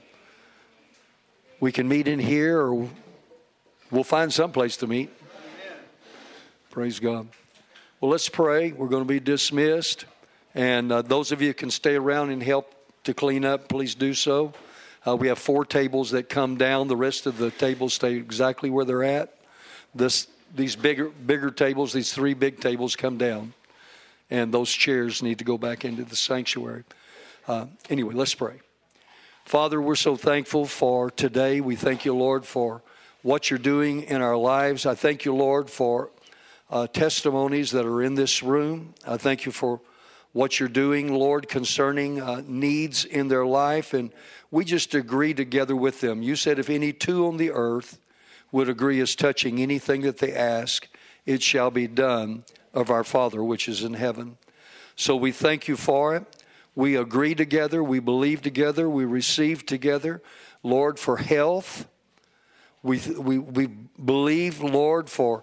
we can meet in here, or we'll find some place to meet. Amen. Praise God. Well, let's pray. We're going to be dismissed. And those of you who can stay around and help to clean up, please do so. We have 4 tables that come down. The rest of the tables stay exactly where they're at. These bigger tables, these 3 big tables come down. And those chairs need to go back into the sanctuary. Anyway, let's pray. Father, we're so thankful for today. We thank you, Lord, for what you're doing in our lives. I thank you, Lord, for testimonies that are in this room. I thank you for what you're doing, Lord, concerning needs in their life. And we just agree together with them. You said if any 2 on the earth would agree as touching anything that they ask, it shall be done of our Father which is in heaven. So we thank you for it. We agree together. We believe together. We receive together, Lord, for health. We believe, Lord, for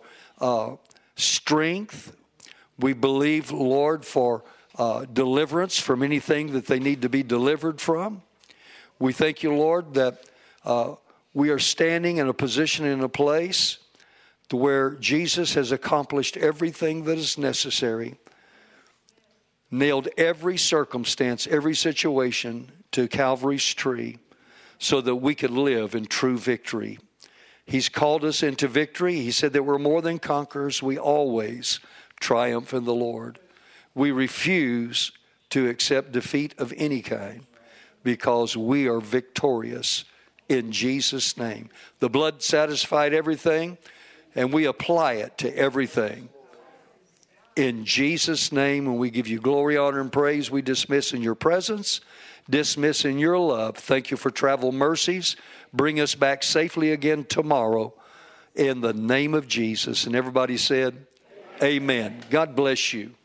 strength. We believe, Lord, for deliverance from anything that they need to be delivered from. We thank you, Lord, that we are standing in a position, in a place to where Jesus has accomplished everything that is necessary, nailed every circumstance, every situation to Calvary's tree so that we could live in true victory. He's called us into victory. He said that we're more than conquerors. We always triumph in the Lord. We refuse to accept defeat of any kind because we are victorious in Jesus' name. The blood satisfied everything, and we apply it to everything. In Jesus' name, and we give you glory, honor, and praise. We dismiss in your presence, dismiss in your love. Thank you for travel mercies. Bring us back safely again tomorrow in the name of Jesus. And everybody said, Amen. God bless you.